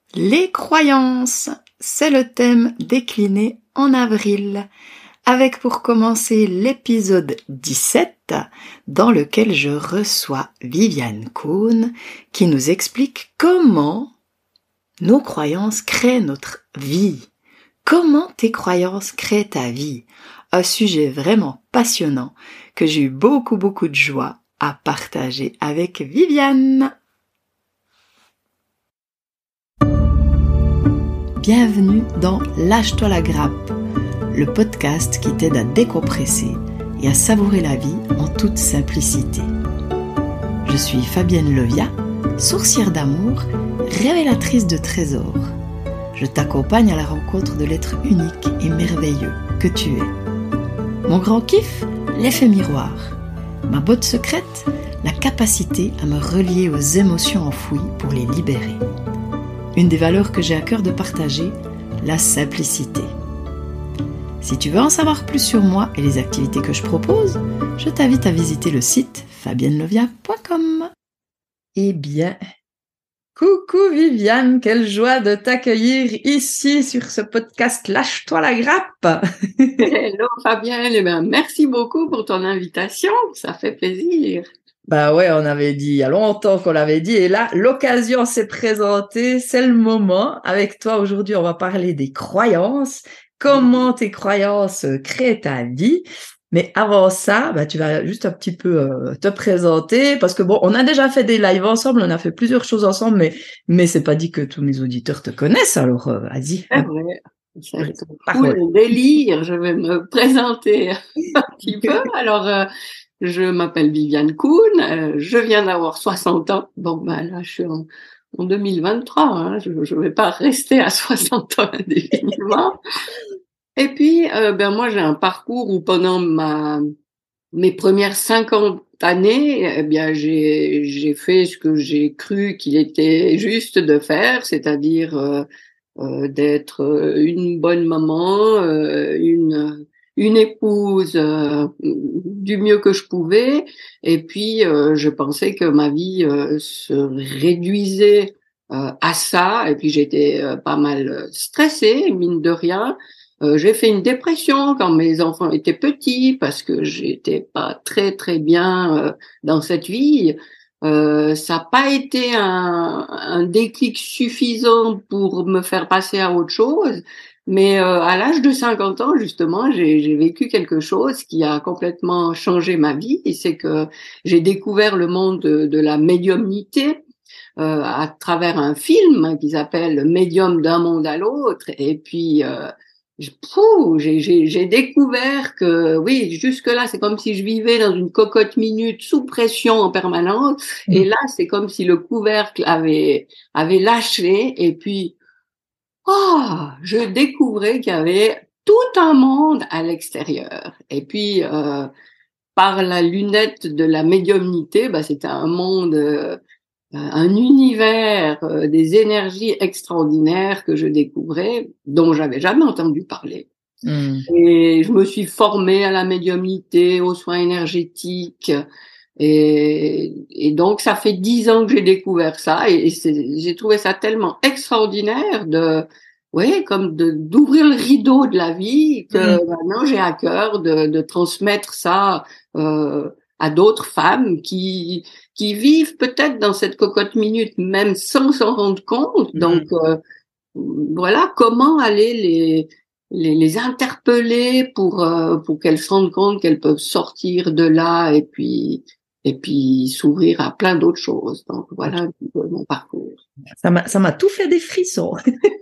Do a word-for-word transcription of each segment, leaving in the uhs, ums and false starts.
Les croyances, c'est le thème décliné en avril, avec pour commencer l'épisode dix-sept, dans lequel je reçois Viviane Kuhn, qui nous explique comment nos croyances créent notre vie. Comment tes croyances créent ta vie? Un sujet vraiment passionnant que j'ai eu beaucoup beaucoup de joie à partager avec Viviane. Bienvenue dans Lâche-toi la grappe, le podcast qui t'aide à décompresser et à savourer la vie en toute simplicité. Je suis Fabienne Levia, sourcière d'amour, révélatrice de trésors. Je t'accompagne à la rencontre de l'être unique et merveilleux que tu es. Mon grand kiff, l'effet miroir. Ma botte secrète, la capacité à me relier aux émotions enfouies pour les libérer. Une des valeurs que j'ai à cœur de partager, la simplicité. Si tu veux en savoir plus sur moi et les activités que je propose, je t'invite à visiter le site fabienne levia point com. Eh bien, coucou Viviane, quelle joie de t'accueillir ici sur ce podcast Lâche-toi la grappe. Hello Fabienne, eh bien, merci beaucoup pour ton invitation, ça fait plaisir. Bah ouais, on avait dit il y a longtemps qu'on l'avait dit et là, l'occasion s'est présentée, c'est le moment. Avec toi aujourd'hui, on va parler des croyances, comment tes croyances créent ta vie. Mais avant ça, bah tu vas juste un petit peu euh, te présenter parce que bon, on a déjà fait des lives ensemble, on a fait plusieurs choses ensemble, mais mais c'est pas dit que tous mes auditeurs te connaissent. Alors euh, vas-y. C'est vrai, c'est tout le délire. Je vais me présenter un petit peu. Alors. Euh, Je m'appelle Viviane Kuhn, euh, je viens d'avoir soixante ans. Bon, ben là, je suis en, en deux mille vingt-trois, hein, je ne vais pas rester à soixante ans indéfiniment. Et puis, euh, ben moi, j'ai un parcours où pendant ma mes premières cinquante années, eh bien, j'ai j'ai fait ce que j'ai cru qu'il était juste de faire, c'est-à-dire euh, euh, d'être une bonne maman, euh, une une épouse euh, du mieux que je pouvais, et puis euh, je pensais que ma vie euh, se réduisait euh, à ça, et puis j'étais euh, pas mal stressée, mine de rien. Euh, j'ai fait une dépression quand mes enfants étaient petits parce que j'étais pas très très bien euh, dans cette vie. Euh, ça n'a pas été un, un déclic suffisant pour me faire passer à autre chose. Mais euh, à l'âge de cinquante ans, justement, j'ai, j'ai vécu quelque chose qui a complètement changé ma vie. Et c'est que j'ai découvert le monde de, de la médiumnité euh, à travers un film qui s'appelle Médium d'un monde à l'autre. Et puis, euh, Pouh, j'ai, j'ai, j'ai découvert que, oui, jusque-là, c'est comme si je vivais dans une cocotte minute sous pression en permanence. Mmh. Et là, c'est comme si le couvercle avait, avait lâché. Et puis, oh, je découvrais qu'il y avait tout un monde à l'extérieur. Et puis, euh, par la lunette de la médiumnité, bah, c'était un monde... Euh, un univers, euh, des énergies extraordinaires que je découvrais, dont j'avais jamais entendu parler. Mmh. Et je me suis formée à la médiumnité, aux soins énergétiques, et, et donc ça fait dix ans que j'ai découvert ça, et, et c'est, j'ai trouvé ça tellement extraordinaire de, ouais, comme de d'ouvrir le rideau de la vie, que mmh. maintenant j'ai à cœur de, de transmettre ça. Euh, à d'autres femmes qui qui vivent peut-être dans cette cocotte minute même sans s'en rendre compte. Donc mmh. euh, voilà comment aller les les, les interpeller pour euh, pour qu'elles se rendent compte qu'elles peuvent sortir de là et puis et puis s'ouvrir à plein d'autres choses. Donc voilà mon parcours. Ça m'a ça m'a tout fait des frissons.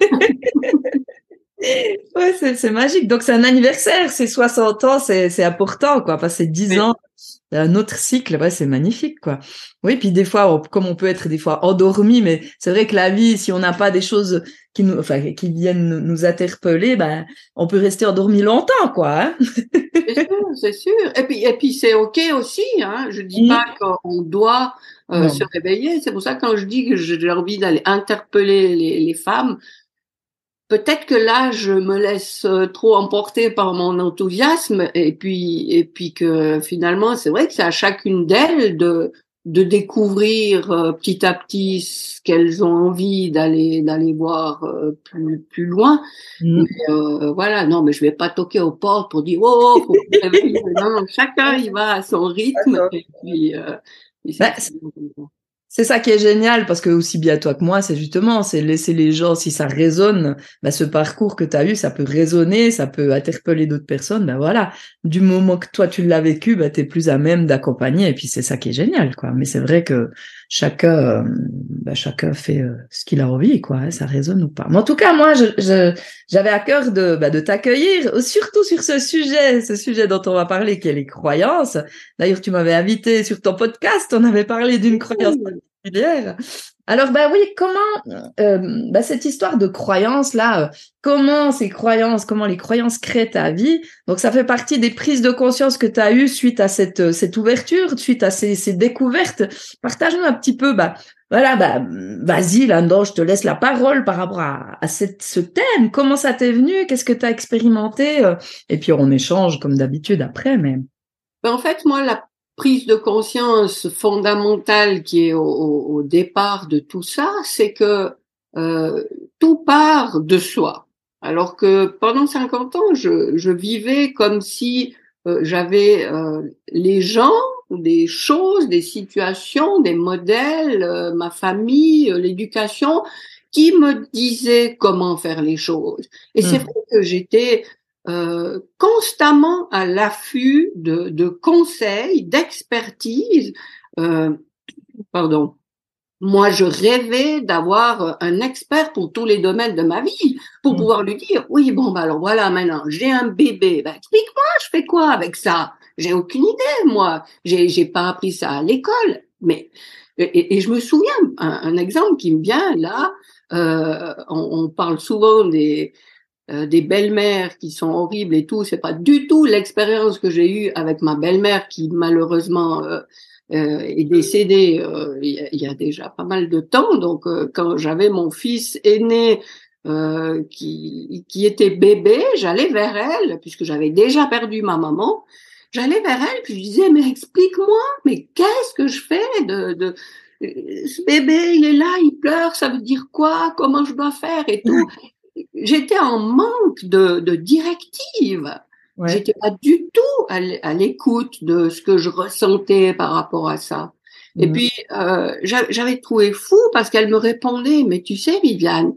Ouais, c'est, c'est magique. Donc, c'est un anniversaire, c'est soixante ans, c'est, c'est important, quoi. Passer dix oui. ans, un autre cycle, ouais, c'est magnifique, quoi. Oui, puis des fois, on, comme on peut être des fois endormi, mais c'est vrai que la vie, si on n'a pas des choses qui nous, enfin, qui viennent nous interpeller, ben, on peut rester endormi longtemps, quoi, hein. C'est sûr, c'est sûr. Et puis, et puis, c'est OK aussi, hein. Je dis mmh. pas qu'on doit euh, se réveiller. C'est pour ça que quand je dis que j'ai envie d'aller interpeller les, les femmes, peut-être que là, je me laisse trop emporter par mon enthousiasme et puis et puis que finalement, c'est vrai que c'est à chacune d'elles de de découvrir euh, petit à petit ce qu'elles ont envie d'aller d'aller voir euh, plus plus loin. Mmh. Mais euh, voilà, non, mais je vais pas toquer aux portes pour dire oh, faut que vous réveillez. Non, chacun il va à son rythme et puis. Euh, et bah, c'est ça qui est génial, parce que aussi bien toi que moi, c'est justement, c'est laisser les gens, si ça résonne, bah, ce parcours que tu as eu, ça peut résonner, ça peut interpeller d'autres personnes, ben bah, voilà. Du moment que toi tu l'as vécu, bah, t'es plus à même d'accompagner, et puis c'est ça qui est génial, quoi. Mais c'est vrai que chacun, euh, bah, chacun fait euh, ce qu'il a envie, quoi, hein, ça résonne ou pas. Mais en tout cas, moi, je, je, j'avais à cœur de, bah, de t'accueillir, surtout sur ce sujet, ce sujet dont on va parler, qui est les croyances. D'ailleurs, tu m'avais invité sur ton podcast, on avait parlé d'une croyance particulière. Alors, bah oui, comment euh, bah, cette histoire de croyances là, euh, comment ces croyances, comment les croyances créent ta vie. Donc, ça fait partie des prises de conscience que tu as eues suite à cette cette ouverture, suite à ces, ces découvertes. Partage-nous un petit peu, bah voilà, bah vas-y, Lando, je te laisse la parole par rapport à, à cette, ce thème. Comment ça t'est venu? Qu'est-ce que tu as expérimenté? Et puis on échange comme d'habitude après, mais. Ben, en fait, moi, la prise de conscience fondamentale qui est au, au, au départ de tout ça, c'est que euh, tout part de soi. Alors que pendant cinquante ans, je, je vivais comme si euh, j'avais euh, les gens, des choses, des situations, des modèles, euh, ma famille, euh, l'éducation, qui me disaient comment faire les choses. Et mmh. c'est vrai que j'étais Euh, constamment à l'affût de, de conseils, d'expertise. Euh, pardon. Moi, je rêvais d'avoir un expert pour tous les domaines de ma vie, pour mmh. pouvoir lui dire, oui, bon, bah alors voilà, maintenant, j'ai un bébé, bah, explique-moi, je fais quoi avec ça? J'ai aucune idée, moi. J'ai, j'ai pas appris ça à l'école. Mais, et, et je me souviens, un, un exemple qui me vient là, euh, on, on parle souvent des, Euh, des belles-mères qui sont horribles et tout, c'est pas du tout l'expérience que j'ai eue avec ma belle-mère qui malheureusement euh, euh, est décédée euh, il, y a, il y a déjà pas mal de temps. Donc euh, quand j'avais mon fils aîné euh, qui qui était bébé, j'allais vers elle puisque j'avais déjà perdu ma maman. J'allais vers elle puis je disais mais explique-moi, mais qu'est-ce que je fais de, de ce bébé, il est là, il pleure, ça veut dire quoi? Comment je dois faire et tout. J'étais en manque de, de directives. Ouais. J'étais pas du tout à l'écoute de ce que je ressentais par rapport à ça. Mmh. Et puis, euh, j'avais trouvé fou parce qu'elle me répondait, mais tu sais, Viviane,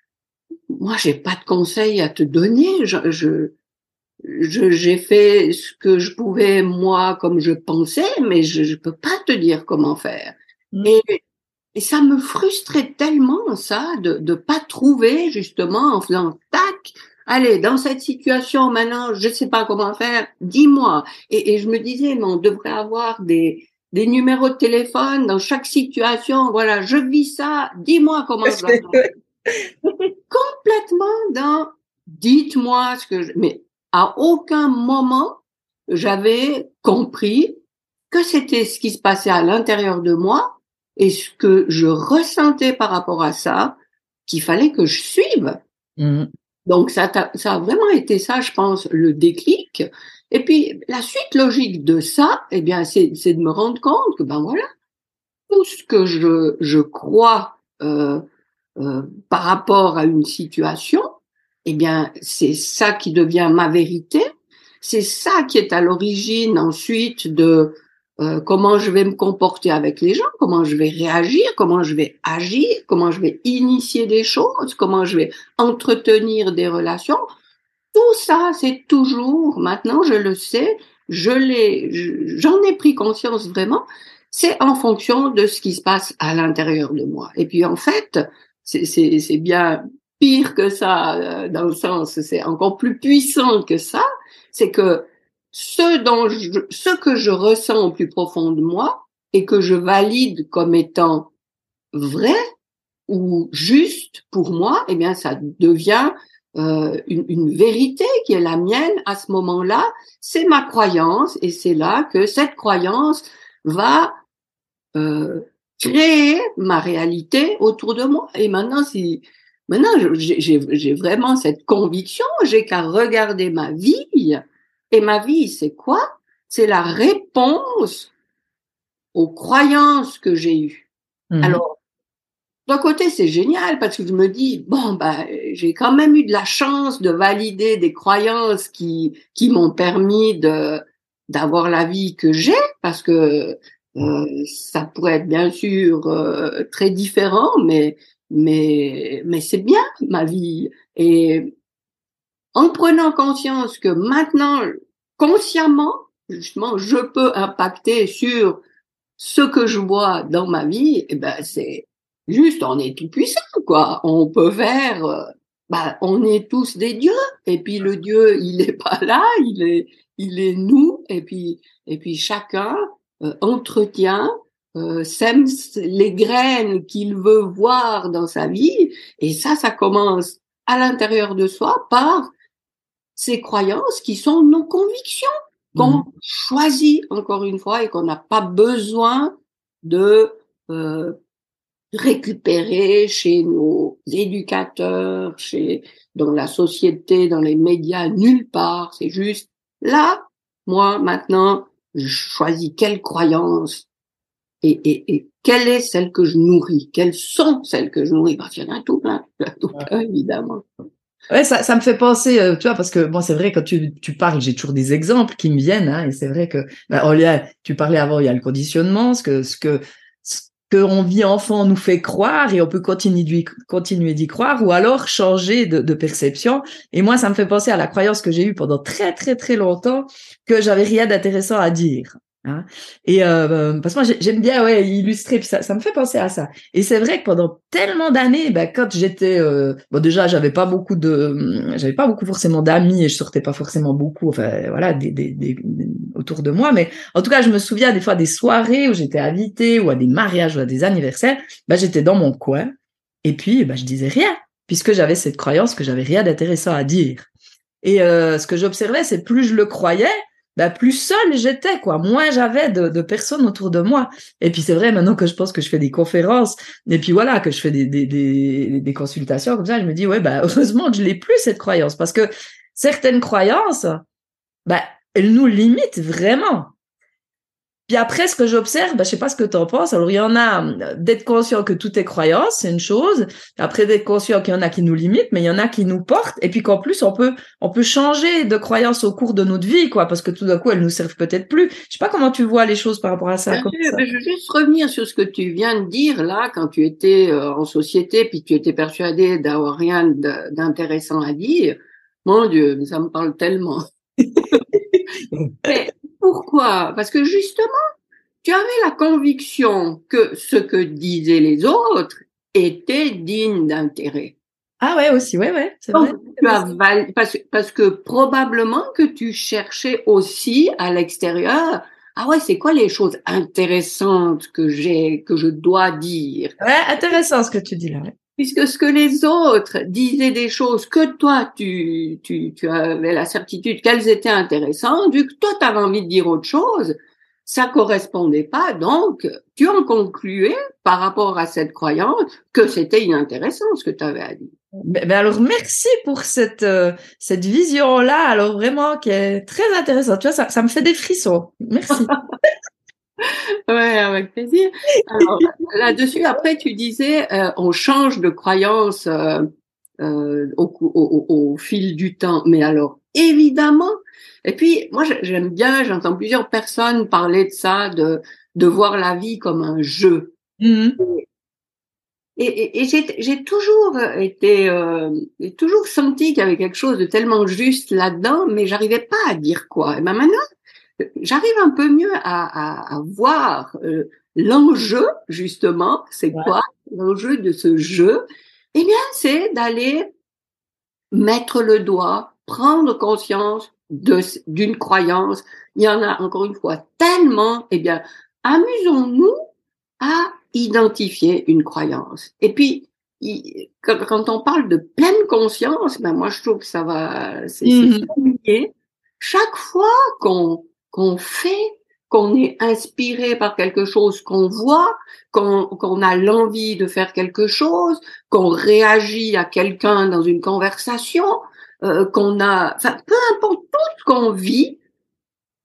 moi, j'ai pas de conseils à te donner. Je, je, je, j'ai fait ce que je pouvais, moi, comme je pensais, mais je, je peux pas te dire comment faire. Mmh. Et Et ça me frustrait tellement, ça, de de pas trouver, justement, en faisant tac, allez, dans cette situation, maintenant, je sais pas comment faire, dis-moi. Et, et je me disais, mais on devrait avoir des, des numéros de téléphone dans chaque situation. Voilà, je vis ça, dis-moi comment je dois faire. J'étais complètement dans, dites-moi ce que je, mais à aucun moment, j'avais compris que c'était ce qui se passait à l'intérieur de moi, et ce que je ressentais par rapport à ça, qu'il fallait que je suive. Mmh. Donc, ça, ça a vraiment été ça, je pense, le déclic. Et puis, la suite logique de ça, eh bien, c'est, c'est de me rendre compte que, ben voilà, tout ce que je, je crois euh, euh, par rapport à une situation, eh bien, c'est ça qui devient ma vérité. C'est ça qui est à l'origine ensuite de Euh, comment je vais me comporter avec les gens, comment je vais réagir, comment je vais agir, comment je vais initier des choses, comment je vais entretenir des relations. Tout ça, c'est toujours, maintenant je le sais, je l'ai, j'en ai pris conscience vraiment, c'est en fonction de ce qui se passe à l'intérieur de moi. Et puis en fait, c'est, c'est, c'est bien pire que ça, dans le sens, c'est encore plus puissant que ça, c'est que ce dont je, ce que je ressens au plus profond de moi et que je valide comme étant vrai ou juste pour moi, eh bien, ça devient euh, une, une vérité qui est la mienne à ce moment-là. C'est ma croyance et c'est là que cette croyance va euh, créer ma réalité autour de moi. Et maintenant, si maintenant j'ai, j'ai, j'ai vraiment cette conviction, j'ai qu'à regarder ma vie. Et ma vie, c'est quoi? C'est la réponse aux croyances que j'ai eues. Mmh. Alors, d'un côté, c'est génial parce que je me dis, bon, bah, j'ai quand même eu de la chance de valider des croyances qui, qui m'ont permis de, d'avoir la vie que j'ai, parce que euh, ça pourrait être bien sûr euh, très différent, mais, mais, mais c'est bien ma vie. Et en prenant conscience que maintenant, consciemment, justement, je peux impacter sur ce que je vois dans ma vie, eh ben, c'est juste, on est tout puissant, quoi. On peut faire, euh, bah, on est tous des dieux. Et puis le Dieu, il est pas là, il est, il est nous. Et puis, et puis chacun euh, entretient, euh, sème les graines qu'il veut voir dans sa vie. Et ça, ça commence à l'intérieur de soi par ces croyances qui sont nos convictions, qu'on mmh. choisit encore une fois et qu'on n'a pas besoin de euh, récupérer chez nos éducateurs, chez dans la société, dans les médias, nulle part. C'est juste là, moi maintenant, je choisis quelle croyance et, et, et quelle est celle que je nourris, quelles sont celles que je nourris. Parce qu'il y en a tout plein, tout plein évidemment. Ouais, ça, ça me fait penser, euh, tu vois, parce que bon, c'est vrai quand tu, tu parles, j'ai toujours des exemples qui me viennent, hein, et c'est vrai que, ben, oh, là, tu parlais avant, il y a le conditionnement, ce que, ce que, ce que on vit enfant nous fait croire, et on peut continuer d'y, continuer d'y croire, ou alors changer de, de perception. Et moi, ça me fait penser à la croyance que j'ai eue pendant très très très longtemps que j'avais rien d'intéressant à dire. Hein. Et euh, parce que moi j'aime bien ouais illustrer, puis ça, ça me fait penser à ça. Et c'est vrai que pendant tellement d'années, ben quand j'étais euh, bon déjà j'avais pas beaucoup de, j'avais pas beaucoup forcément d'amis et je sortais pas forcément beaucoup, enfin voilà des, des, des, des autour de moi, mais en tout cas je me souviens des fois des soirées où j'étais invitée ou à des mariages ou à des anniversaires, ben j'étais dans mon coin et puis ben je disais rien puisque j'avais cette croyance que j'avais rien d'intéressant à dire. Et euh, ce que j'observais, c'est plus je le croyais, bah plus seule j'étais, quoi. Moins j'avais de, de personnes autour de moi. Et puis c'est vrai, maintenant que je pense que je fais des conférences, et puis voilà, que je fais des, des, des, des consultations comme ça, je me dis, ouais, bah heureusement que je l'ai plus, cette croyance. Parce que certaines croyances, bah, elles nous limitent vraiment. Puis après, ce que j'observe, bah, je sais pas ce que tu en penses. Alors, il y en a, d'être conscient que tout est croyance, c'est une chose. Après, d'être conscient qu'il y en a qui nous limitent, mais il y en a qui nous portent. Et puis qu'en plus, on peut, on peut changer de croyance au cours de notre vie, quoi, parce que tout d'un coup, elles nous servent peut-être plus. Je sais pas comment tu vois les choses par rapport à ça. Comme ça. Je veux juste revenir sur ce que tu viens de dire, là, quand tu étais en société, puis tu étais persuadé d'avoir rien d'intéressant à dire. Mon Dieu, ça me parle tellement. Mais pourquoi? Parce que justement, tu avais la conviction que ce que disaient les autres était digne d'intérêt. Ah ouais, aussi, ouais, ouais, c'est vrai. Tu as val... parce, parce que probablement que tu cherchais aussi à l'extérieur, ah ouais, c'est quoi les choses intéressantes que j'ai, que je dois dire? Ouais, intéressant ce que tu dis là. Ouais. Puisque ce que les autres disaient des choses que toi, tu, tu, tu avais la certitude qu'elles étaient intéressantes, vu que toi, tu avais envie de dire autre chose, ça correspondait pas, donc tu en concluais par rapport à cette croyance que c'était inintéressant ce que tu avais à dire. Ben, ben alors merci pour cette euh, cette vision là, alors vraiment qui est très intéressante. Tu vois, ça ça me fait des frissons. Merci. Ouais, avec plaisir. Alors, là-dessus, après, tu disais, euh, on change de croyance euh, euh, au, au, au fil du temps. Mais alors, évidemment. Et puis, moi, j'aime bien, j'entends plusieurs personnes parler de ça, de de voir la vie comme un jeu. Mmh. Et, et, et j'ai, j'ai toujours été, euh, j'ai toujours senti qu'il y avait quelque chose de tellement juste là-dedans, mais j'arrivais pas à dire quoi. Et ben maintenant, j'arrive un peu mieux à, à, à voir euh, l'enjeu, justement, c'est ouais. quoi l'enjeu de ce jeu? Eh bien, c'est d'aller mettre le doigt, prendre conscience de, d'une croyance. Il y en a, encore une fois, tellement. Eh bien, amusons-nous à identifier une croyance. Et puis, il, quand, quand on parle de pleine conscience, ben moi, je trouve que ça va, c'est, mmh. c'est familier. Chaque fois qu'on qu'on fait, qu'on est inspiré par quelque chose qu'on voit, qu'on, qu'on a l'envie de faire quelque chose, qu'on réagit à quelqu'un dans une conversation, euh, qu'on a, enfin, peu importe tout ce qu'on vit,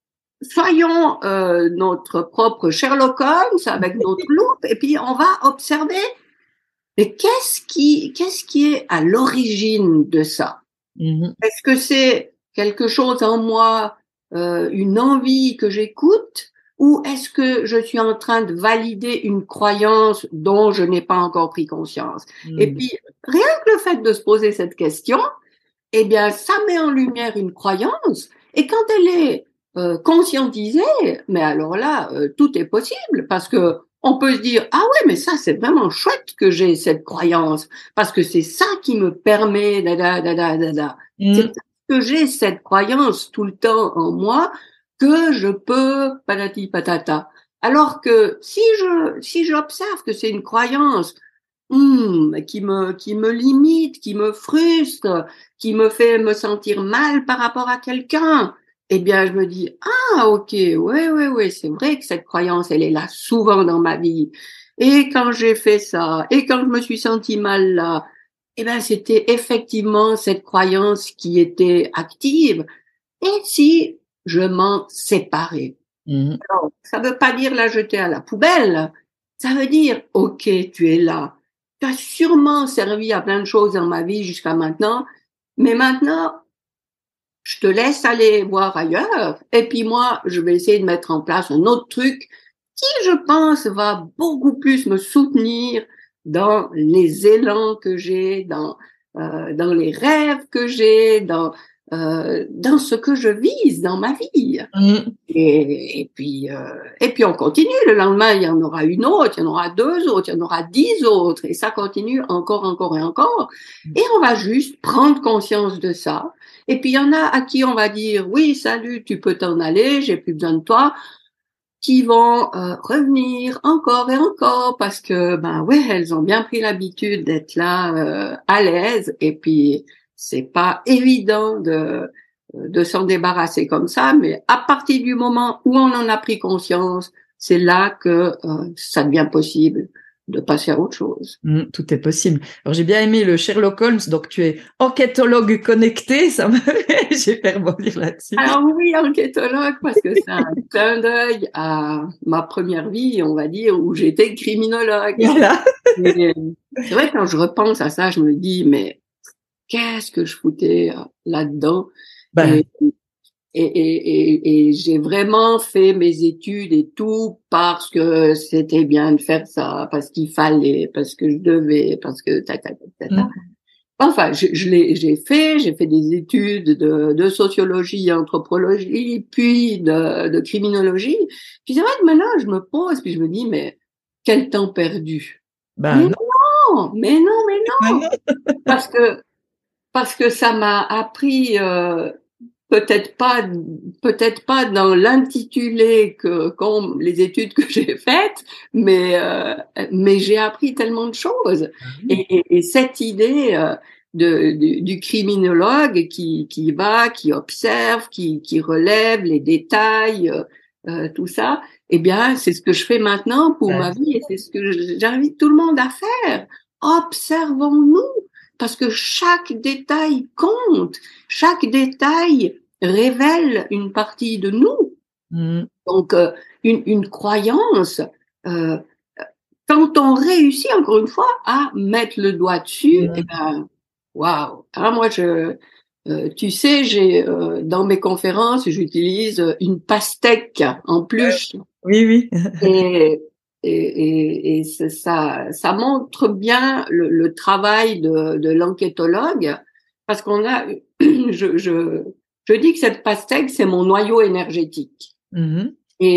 soyons euh, notre propre Sherlock Holmes avec notre loupe et puis on va observer. Mais qu'est-ce qui, qu'est-ce qui est à l'origine de ça? Mm-hmm. Est-ce que c'est quelque chose en moi, euh, une envie que j'écoute, ou est-ce que je suis en train de valider une croyance dont je n'ai pas encore pris conscience? Mm. Et puis, rien que le fait de se poser cette question, eh bien, ça met en lumière une croyance, et quand elle est euh, conscientisée, mais alors là, euh, tout est possible, parce que on peut se dire, ah ouais, mais ça, c'est vraiment chouette que j'ai cette croyance, parce que c'est ça qui me permet, da, da, da, da, da, da. Mm. C'est parce que j'ai cette croyance tout le temps en moi, que je peux patati patata. Alors que si je si j'observe que c'est une croyance hmm, qui me qui me limite, qui me frustre, qui me fait me sentir mal par rapport à quelqu'un, eh bien je me dis ah ok ouais ouais ouais c'est vrai que cette croyance elle est là souvent dans ma vie. Et quand j'ai fait ça et quand je me suis sentie mal là, eh bien c'était effectivement cette croyance qui était active. Et si je m'en séparais. Mmh. Alors, ça veut pas dire la jeter à la poubelle. Ça veut dire, ok, tu es là. Tu as sûrement servi à plein de choses dans ma vie jusqu'à maintenant, mais maintenant, je te laisse aller voir ailleurs. Et puis moi, je vais essayer de mettre en place un autre truc qui, je pense, va beaucoup plus me soutenir dans les élans que j'ai, dans euh, dans les rêves que j'ai, dans Euh, dans ce que je vise dans ma vie. Mmh. Et, et puis euh, et puis on continue. Le lendemain, il y en aura une autre, il y en aura deux autres, il y en aura dix autres, et ça continue encore, encore et encore. Mmh. Et on va juste prendre conscience de ça. Et puis il y en a à qui on va dire oui, salut, tu peux t'en aller, j'ai plus besoin de toi, qui vont euh, revenir encore et encore parce que ben ouais, elles ont bien pris l'habitude d'être là euh, à l'aise. Et puis c'est pas évident de de s'en débarrasser comme ça, mais à partir du moment où on en a pris conscience, c'est là que euh, ça devient possible de passer à autre chose. Mmh, tout est possible. Alors j'ai bien aimé le Sherlock Holmes, donc tu es enquêtologue connecté, ça m'a fait, j'ai fait rebondir là-dessus. Alors oui, enquêtologue, parce que c'est un clin d'œil à ma première vie, on va dire, où j'étais criminologue. Voilà. Et c'est vrai, quand je repense à ça, je me dis, mais qu'est-ce que je foutais là-dedans? Ben. Et, et, et, et, et j'ai vraiment fait mes études et tout parce que c'était bien de faire ça, parce qu'il fallait, parce que je devais, parce que ta, ta, ta, ta, ta. Mm. Enfin, je, je l'ai, j'ai fait, j'ai fait des études de, de sociologie, anthropologie, puis de, de criminologie. Puis c'est vrai que maintenant, je me pose, puis je me dis, mais quel temps perdu? Ben mais non. non, mais non, mais non, parce que parce que ça m'a appris. Euh, Peut-être pas, peut-être pas dans l'intitulé que comme les études que j'ai faites, mais euh, mais j'ai appris tellement de choses. Mmh. Et, et, et cette idée euh, de, de du criminologue qui qui va, qui observe, qui qui relève les détails, euh, euh, tout ça, eh bien c'est ce que je fais maintenant pour mmh. ma vie et c'est ce que j'invite tout le monde à faire. Observons-nous. Parce que chaque détail compte, chaque détail révèle une partie de nous. Mmh. Donc, euh, une, une croyance, euh, quand on réussit, encore une fois, à mettre le doigt dessus, mmh. eh ben, waouh! Alors moi, je, euh, tu sais, j'ai euh, dans mes conférences, j'utilise une pastèque en peluche. Oui, oui. et Et, et, et ça, ça montre bien le, le travail de, de l'enquêtologue, parce qu'on a, je, je, je dis que cette pastèque, c'est mon noyau énergétique. Mm-hmm.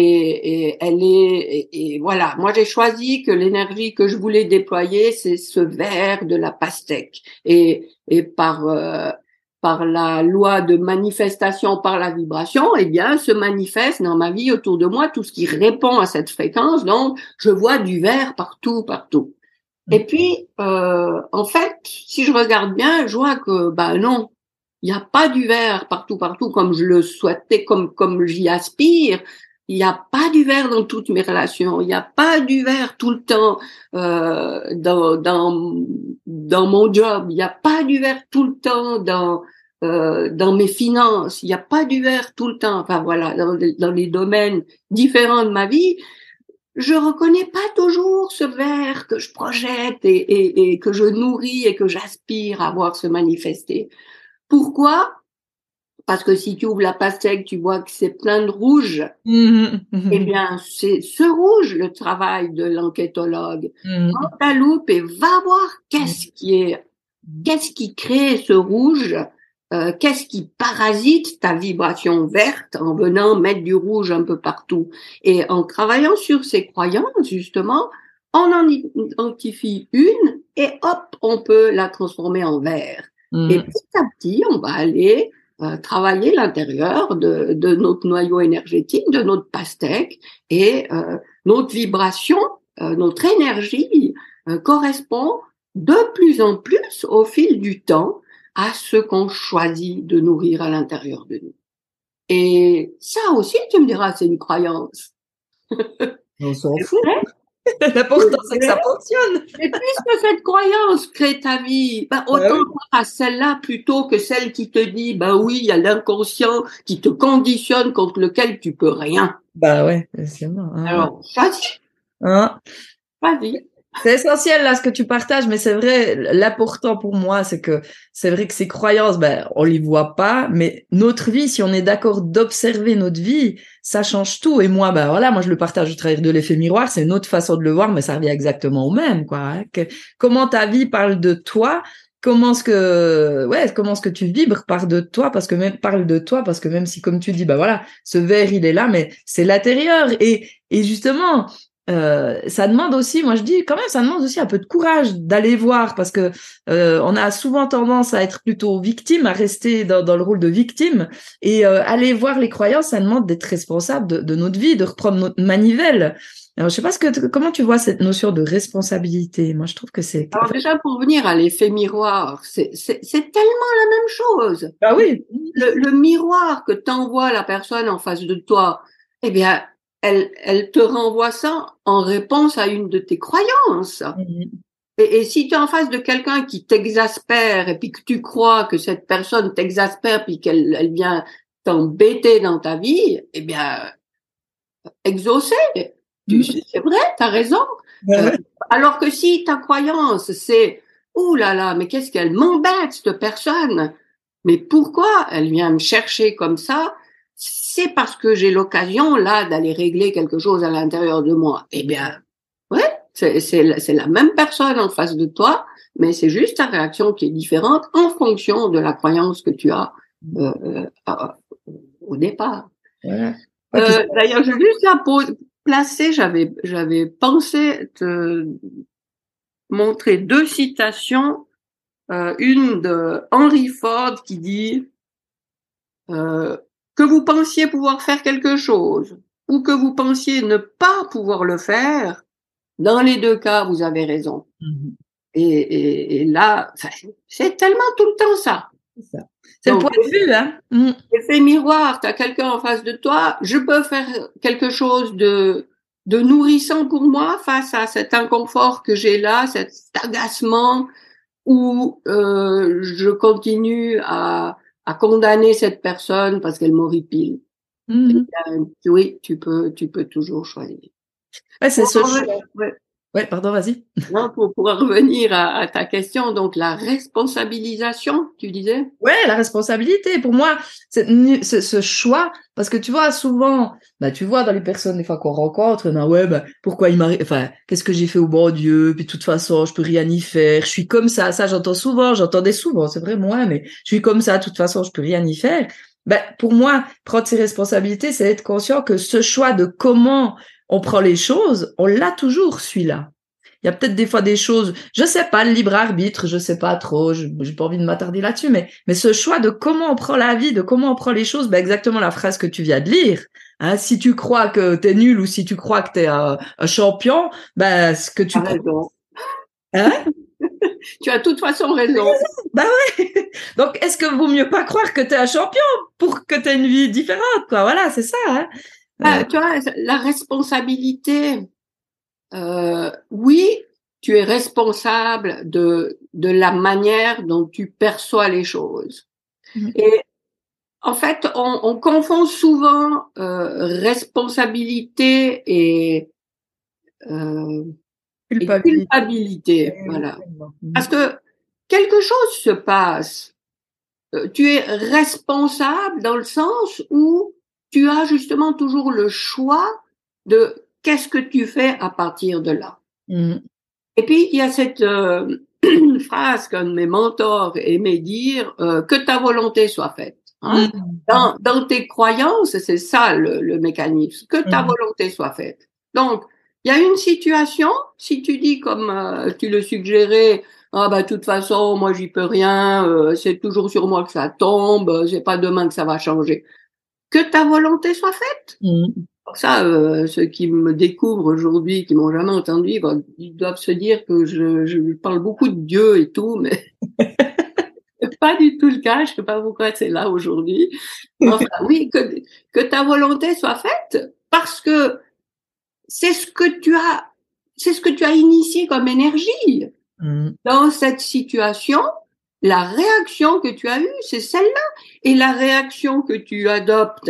Et, et elle est, et, et voilà. Moi, j'ai choisi que l'énergie que je voulais déployer, c'est ce verre de la pastèque. Et, et par euh, par la loi de manifestation par la vibration, eh bien, se manifeste dans ma vie autour de moi tout ce qui répond à cette fréquence. Donc, je vois du vert partout, partout. Mmh. Et puis, euh, en fait, si je regarde bien, je vois que, ben non, il n'y a pas du vert partout, partout comme je le souhaitais, comme comme j'y aspire. Il n'y a pas du vert dans toutes mes relations. Il n'y a pas du vert tout le temps euh, dans dans dans mon job. Il n'y a pas du vert tout le temps dans euh, dans mes finances, il n'y a pas du vert tout le temps. Enfin voilà, dans, dans les domaines différents de ma vie, je reconnais pas toujours ce vert que je projette et, et, et que je nourris et que j'aspire à voir se manifester. Pourquoi? Parce que si tu ouvres la pastèque, tu vois que c'est plein de rouge. Mmh, mmh. Eh bien, c'est ce rouge le travail de l'enquêtologue. Mmh. Prends ta loupe et va voir qu'est-ce qui est, qu'est-ce qui crée ce rouge, euh, qu'est-ce qui parasite ta vibration verte en venant mettre du rouge un peu partout. Et en travaillant sur ces croyances, justement, on en identifie une et hop, on peut la transformer en vert. Mmh. Et petit à petit, on va aller Euh, travailler l'intérieur de, de notre noyau énergétique, de notre pastèque, et euh, notre vibration, euh, notre énergie euh, correspond de plus en plus au fil du temps à ce qu'on choisit de nourrir à l'intérieur de nous. Et ça aussi, tu me diras, c'est une croyance. On s'en fout. L'important, c'est que ça fonctionne. Et puisque cette croyance crée ta vie, ben, autant bah oui. à celle-là plutôt que celle qui te dit, ben oui, il y a l'inconscient qui te conditionne contre lequel tu peux rien. Bah ouais, c'est bon. Hein. Alors, vas-y. Hein. Vas-y. C'est essentiel là ce que tu partages, mais c'est vrai, l'important pour moi, c'est que c'est vrai que ces croyances, ben on les voit pas, mais notre vie, si on est d'accord d'observer notre vie, ça change tout. Et moi, ben voilà, moi je le partage au travers de l'effet miroir, c'est une autre façon de le voir, mais ça revient exactement au même, quoi. Hein, que, comment ta vie parle de toi, comment ce que, ouais, comment ce que tu vibres parle de toi, parce que même parle de toi, parce que même si comme tu dis, ben voilà, ce verre il est là, mais c'est l'intérieur et et justement. Euh, ça demande aussi, moi je dis quand même, ça demande aussi un peu de courage d'aller voir parce que euh, on a souvent tendance à être plutôt victime, à rester dans, dans le rôle de victime et euh, aller voir les croyances, ça demande d'être responsable de, de notre vie, de reprendre notre manivelle. Alors je sais pas ce que comment tu vois cette notion de responsabilité. Moi je trouve que c'est. Alors déjà pour revenir à l'effet miroir, c'est c'est, c'est tellement la même chose. Ah oui. Le, le miroir que t'envoie la personne en face de toi, eh bien Elle, elle te renvoie ça en réponse à une de tes croyances. Mmh. Et, et si tu es en face de quelqu'un qui t'exaspère et puis que tu crois que cette personne t'exaspère puis qu'elle elle vient t'embêter dans ta vie, eh bien, exaucer. Mmh. C'est vrai, t'as raison. Ouais. Euh, alors que si ta croyance, c'est « Ouh là là, mais qu'est-ce qu'elle m'embête, cette personne ?» Mais pourquoi elle vient me chercher comme ça ? C'est parce que j'ai l'occasion, là, d'aller régler quelque chose à l'intérieur de moi. Eh bien, ouais, c'est, c'est, c'est la même personne en face de toi, mais c'est juste ta réaction qui est différente en fonction de la croyance que tu as euh, euh, au départ. Ouais. Euh, d'ailleurs, je vais juste la pose, placer, j'avais, j'avais pensé te montrer deux citations, euh, une de Henry Ford qui dit euh, que vous pensiez pouvoir faire quelque chose ou que vous pensiez ne pas pouvoir le faire, dans les deux cas, vous avez raison. Mmh. Et, et, et là, c'est tellement tout le temps ça. C'est ça. C'est donc, le point de vue, hein. Mmh. Effet miroir, tu as quelqu'un en face de toi, je peux faire quelque chose de, de nourrissant pour moi face à cet inconfort que j'ai là, cet agacement, ou euh, je continue à à condamner cette personne parce qu'elle m'horripile. Mmh. Oui, tu peux, tu peux toujours choisir. Ouais, c'est ce choix. Ouais. ouais, pardon, vas-y. Non, pour pouvoir revenir à, à ta question, donc la responsabilisation, tu disais? Ouais, la responsabilité. Pour moi, c'est ce, ce choix, parce que tu vois, souvent, bah, tu vois, dans les personnes, des fois qu'on rencontre, non, ouais, bah, pourquoi il m'arrive, enfin, qu'est-ce que j'ai fait au bon Dieu? Puis, de toute façon, je peux rien y faire. Je suis comme ça. Ça, j'entends souvent, j'entendais souvent, c'est vrai, moi, mais je suis comme ça. De toute façon, je peux rien y faire. Ben, pour moi, prendre ses responsabilités, c'est être conscient que ce choix de comment on prend les choses, on l'a toujours, celui-là. Il y a peut-être des fois des choses, je sais pas, le libre arbitre, je sais pas trop, je, j'ai pas envie de m'attarder là-dessus, mais, mais ce choix de comment on prend la vie, de comment on prend les choses, ben exactement la phrase que tu viens de lire. Hein, si tu crois que t'es nul ou si tu crois que t'es un, un champion, ben, ce que tu crois. Raison. Hein? Tu as de toute façon raison. Bah ouais. Donc, est-ce que vaut mieux pas croire que t'es un champion pour que t'aies une vie différente, quoi? Voilà, c'est ça, hein. Ah, euh... tu vois, la responsabilité, euh, oui, tu es responsable de, de la manière dont tu perçois les choses. Mmh. Et en fait, on, on confond souvent euh, responsabilité et, euh, culpabilité. Et culpabilité, mmh. Voilà. Mmh. Parce que quelque chose se passe. Tu es responsable dans le sens où tu as justement toujours le choix de qu'est-ce que tu fais à partir de là. Mmh. Et puis, il y a cette euh, phrase qu'un de mes mentors aimait dire, euh, que ta volonté soit faite. Hein? Mmh. Dans, dans tes croyances, c'est ça le, le mécanisme, que ta mmh. volonté soit faite. Donc, il y a une situation, si tu dis comme euh, tu le suggérais, ah bah de toute façon moi j'y peux rien, euh, c'est toujours sur moi que ça tombe, c'est pas demain que ça va changer. Que ta volonté soit faite. Mmh. Pour ça, euh, ceux qui me découvrent aujourd'hui, qui m'ont jamais entendu, ils doivent se dire que je, je parle beaucoup de Dieu et tout, mais c'est pas du tout le cas. Je sais pas pourquoi c'est là aujourd'hui. Enfin, oui, que que ta volonté soit faite, parce que c'est ce que tu as, c'est ce que tu as initié comme énergie. Mmh. Dans cette situation, la réaction que tu as eue, c'est celle-là. Et la réaction que tu adoptes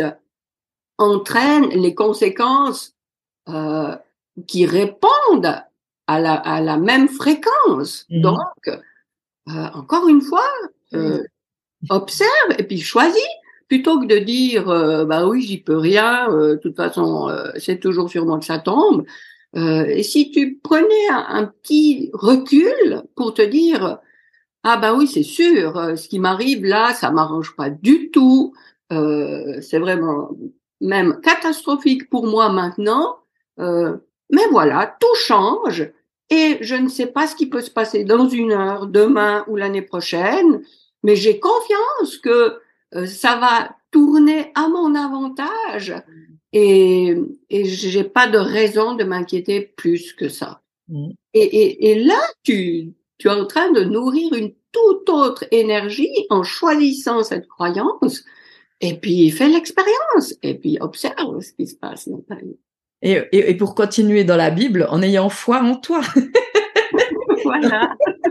entraîne les conséquences euh, qui répondent à la, à la même fréquence. Mmh. Donc, euh, encore une fois, euh, observe et puis choisis. Plutôt que de dire, euh, bah oui, j'y peux rien, euh, de toute façon, euh, c'est toujours sur moi que ça tombe. Euh, et si tu prenais un, un petit recul pour te dire, ah bah oui, c'est sûr, euh, ce qui m'arrive là, ça m'arrange pas du tout, euh, c'est vraiment même catastrophique pour moi maintenant, euh, mais voilà, tout change et je ne sais pas ce qui peut se passer dans une heure, demain ou l'année prochaine, mais j'ai confiance que euh, ça va tourner à mon avantage. Et, et j'ai pas de raison de m'inquiéter plus que ça. Mmh. Et, et, et là, tu, tu es en train de nourrir une toute autre énergie en choisissant cette croyance. Et puis, fais l'expérience. Et puis, observe ce qui se passe dans ta vie. Et, et, et pour continuer dans la Bible, en ayant foi en toi. Voilà.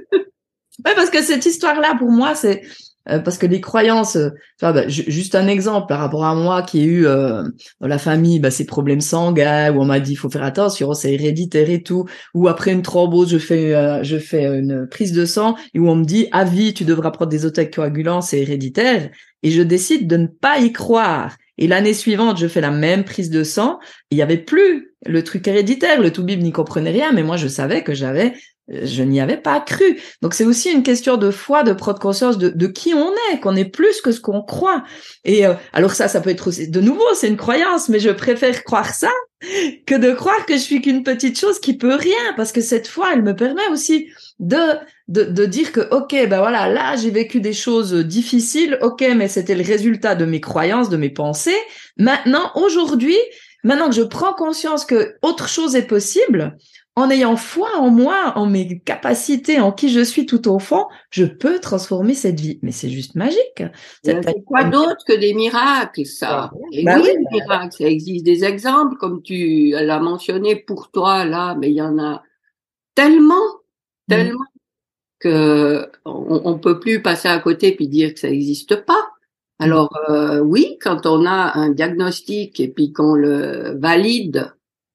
Ouais, parce que cette histoire-là, pour moi, c'est... Euh, parce que les croyances, euh, tu vois, bah, j- juste un exemple par rapport à moi qui ai eu euh, dans la famille bah, ces problèmes sanguins où on m'a dit il faut faire attention, c'est héréditaire et tout, ou après une thrombose je fais euh, je fais une prise de sang et où on me dit à vie tu devras prendre des anticoagulants, c'est héréditaire, et je décide de ne pas y croire. Et l'année suivante, je fais la même prise de sang, il y avait plus le truc héréditaire, le toubib n'y comprenait rien, mais moi je savais que j'avais je n'y avais pas cru. Donc c'est aussi une question de foi, de prendre conscience de, de qui on est, qu'on est plus que ce qu'on croit. Et euh, alors ça, ça peut être aussi, de nouveau, c'est une croyance, mais je préfère croire ça que de croire que je suis qu'une petite chose qui peut rien, parce que cette foi, elle me permet aussi de de, de dire que ok, ben voilà, là j'ai vécu des choses difficiles, ok, mais c'était le résultat de mes croyances, de mes pensées. Maintenant, aujourd'hui, maintenant que je prends conscience que autre chose est possible, en ayant foi en moi, en mes capacités, en qui je suis tout au fond, je peux transformer cette vie. Mais c'est juste magique. C'est quoi d'autre que des miracles, ça? Et bah oui, oui, des miracles, ça existe des exemples, comme tu l'as mentionné pour toi, là, mais il y en a tellement, tellement mmh. que on, on peut plus passer à côté puis dire que ça n'existe pas. Alors, euh, oui, quand on a un diagnostic et puis qu'on le valide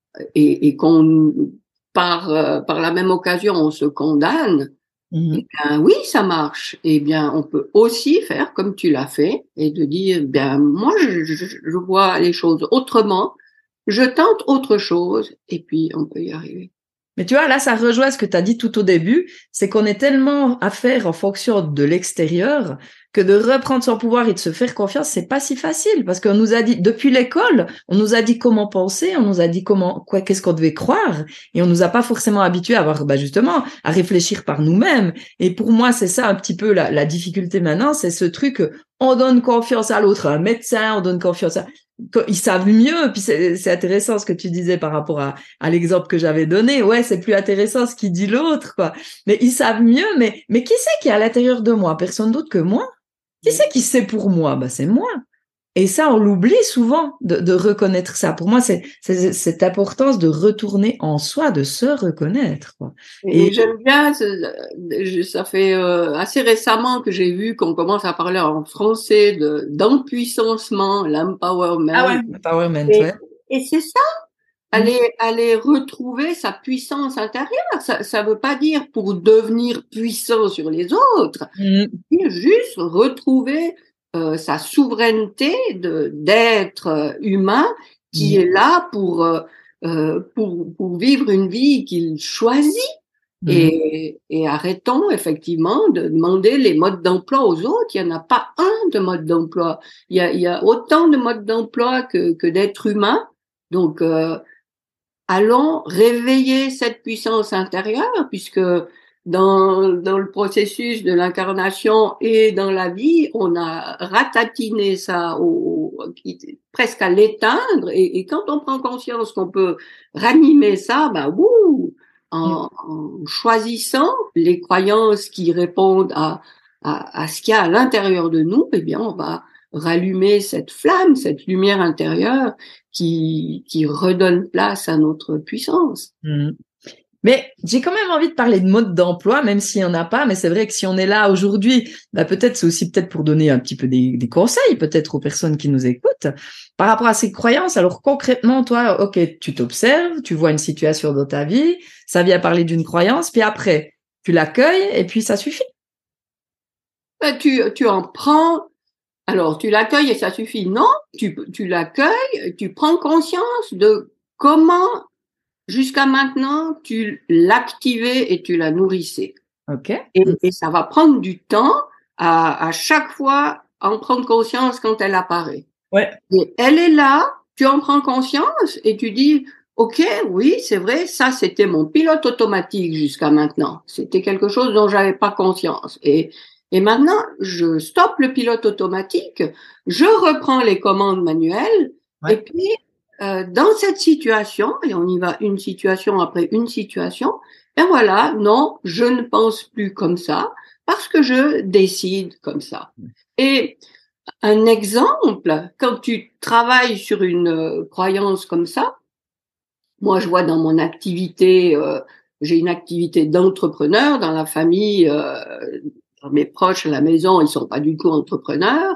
et, et qu'on par euh, par la même occasion on se condamne, mmh. eh bien oui, ça marche. Eh bien, on peut aussi faire comme tu l'as fait et de dire, bien moi je, je, je vois les choses autrement, je tente autre chose et puis on peut y arriver. Mais tu vois, là, ça rejoint ce que tu as dit tout au début, c'est qu'on est tellement à faire en fonction de l'extérieur que de reprendre son pouvoir et de se faire confiance, c'est pas si facile, parce qu'on nous a dit, depuis l'école, on nous a dit comment penser, on nous a dit comment, quoi, qu'est-ce qu'on devait croire, et on nous a pas forcément habitués à avoir, bah, justement, à réfléchir par nous-mêmes. Et pour moi, c'est ça un petit peu la, la difficulté maintenant, c'est ce truc, on donne confiance à l'autre, à un médecin, on donne confiance à, ils savent mieux, puis c'est, c'est intéressant ce que tu disais par rapport à, à l'exemple que j'avais donné. Ouais, c'est plus intéressant ce qu'il dit l'autre, quoi. Mais ils savent mieux, mais, mais qui c'est qui est à l'intérieur de moi? Personne d'autre que moi. Qui c'est qui sait pour moi? Bah, c'est moi. Et ça, on l'oublie souvent de, de reconnaître ça. Pour moi, c'est, c'est cette importance de retourner en soi, de se reconnaître, quoi. Et, et j'aime bien, ça fait euh, assez récemment que j'ai vu qu'on commence à parler en français de d'empuissancement, l'empowerment. Ah ouais, l'empowerment, et, ouais. Et c'est ça, aller aller retrouver sa puissance intérieure. Ça ça veut pas dire pour devenir puissant sur les autres, Mmh. juste retrouver euh, sa souveraineté de d'être humain qui mmh. est là pour euh, pour pour vivre une vie qu'il choisit. Mmh. Et, et arrêtons effectivement de demander les modes d'emploi aux autres. Il n'y en a pas un de mode d'emploi. Il y a, il y a autant de modes d'emploi que, que d'êtres humains. Donc, euh, allons réveiller cette puissance intérieure, puisque dans, dans le processus de l'incarnation et dans la vie, on a ratatiné ça au, au, presque à l'éteindre. Et, et quand on prend conscience qu'on peut ranimer ça, bah wouh, en, en choisissant les croyances qui répondent à, à, à ce qu'il y a à l'intérieur de nous, eh bien, on va rallumer cette flamme, cette lumière intérieure qui, qui redonne place à notre puissance. Mmh. Mais j'ai quand même envie de parler de mode d'emploi, même s'il n'y en a pas. Mais c'est vrai que si on est là aujourd'hui, bah peut-être c'est aussi peut-être pour donner un petit peu des, des conseils, peut-être aux personnes qui nous écoutent, par rapport à ces croyances. Alors concrètement, toi, ok, tu t'observes, tu vois une situation dans ta vie, ça vient parler d'une croyance, puis après, tu l'accueilles et puis ça suffit. Ben, tu, tu en prends. Alors, tu l'accueilles et ça suffit. Non, tu, tu l'accueilles, tu prends conscience de comment, jusqu'à maintenant, tu l'activais et tu la nourrissais. Ok. Et, et ça va prendre du temps à, à chaque fois en prendre conscience quand elle apparaît. Ouais. Et elle est là, tu en prends conscience et tu dis, ok, oui, c'est vrai, ça c'était mon pilote automatique jusqu'à maintenant. C'était quelque chose dont j'avais pas conscience. Et Et maintenant, je stoppe le pilote automatique, je reprends les commandes manuelles, ouais. Et puis, euh, dans cette situation, et on y va une situation après une situation, et voilà, non, je ne pense plus comme ça, parce que je décide comme ça. Et un exemple, quand tu travailles sur une euh, croyance comme ça, moi je vois dans mon activité, euh, j'ai une activité d'entrepreneur dans la famille, euh, mes proches à la maison, ils sont pas du tout entrepreneurs,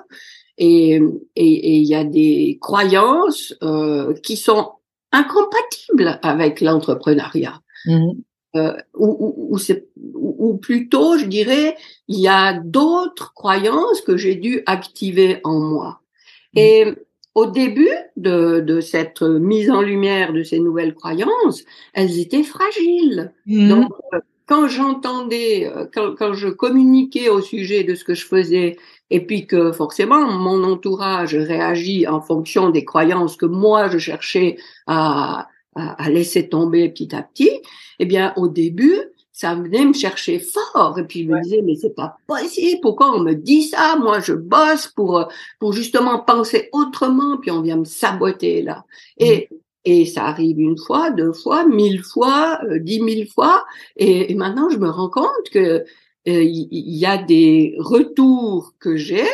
et et il y a des croyances euh, qui sont incompatibles avec l'entrepreneuriat. Mmh. Euh, ou, ou, ou, c'est, ou, ou plutôt, je dirais, il y a d'autres croyances que j'ai dû activer en moi. Mmh. Et au début de, de cette mise en lumière de ces nouvelles croyances, elles étaient fragiles. Mmh. Donc, quand j'entendais, quand, quand je communiquais au sujet de ce que je faisais, et puis que forcément mon entourage réagit en fonction des croyances que moi je cherchais à, à, à laisser tomber petit à petit, eh bien au début ça venait me chercher fort, et puis je me ouais. disais mais c'est pas possible, pourquoi on me dit ça, moi je bosse pour pour justement penser autrement, puis on vient me saboter là. Et mmh. Et ça arrive une fois, deux fois, mille fois, euh, dix mille fois. Et, et maintenant, je me rends compte que il euh, y a des retours que j'ai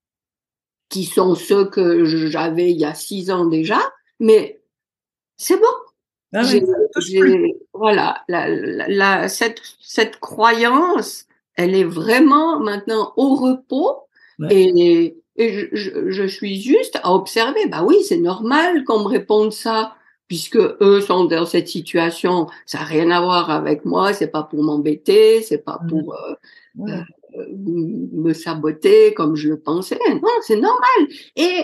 qui sont ceux que j'avais il y a six ans déjà, mais c'est bon. Ah j'ai, oui, j'ai, voilà, la, la, la, cette, cette croyance, elle est vraiment maintenant au repos. Ouais. Et, et je, je, je suis juste à observer. Bah oui, c'est normal qu'on me réponde ça, puisque eux sont dans cette situation. Ça n'a rien à voir avec moi. C'est pas pour m'embêter, c'est pas pour euh, ouais. euh, me saboter comme je le pensais. Non, c'est normal. Et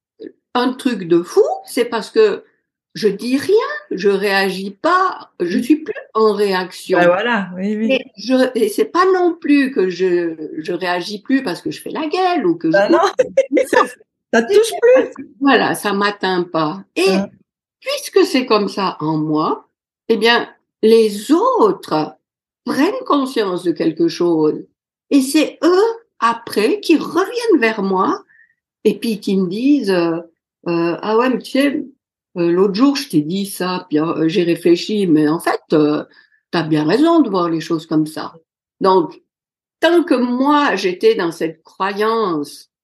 un truc de fou, c'est parce que je dis rien, je réagis pas, je suis plus en réaction. Ben voilà, oui, oui. Et je, et c'est pas non plus que je, je réagis plus parce que je fais la gueule ou que je. Ben non, ça, ça touche plus. Voilà, ça m'atteint pas. Et hein. Puisque c'est comme ça en moi, eh bien, les autres prennent conscience de quelque chose. Et c'est eux, après, qui reviennent vers moi et puis qui me disent, euh, euh, ah ouais, mais tu sais, euh, l'autre jour, je t'ai dit ça, puis euh, j'ai réfléchi, mais en fait, euh, t'as bien raison de voir les choses comme ça. Donc, tant que moi, j'étais dans cette croyance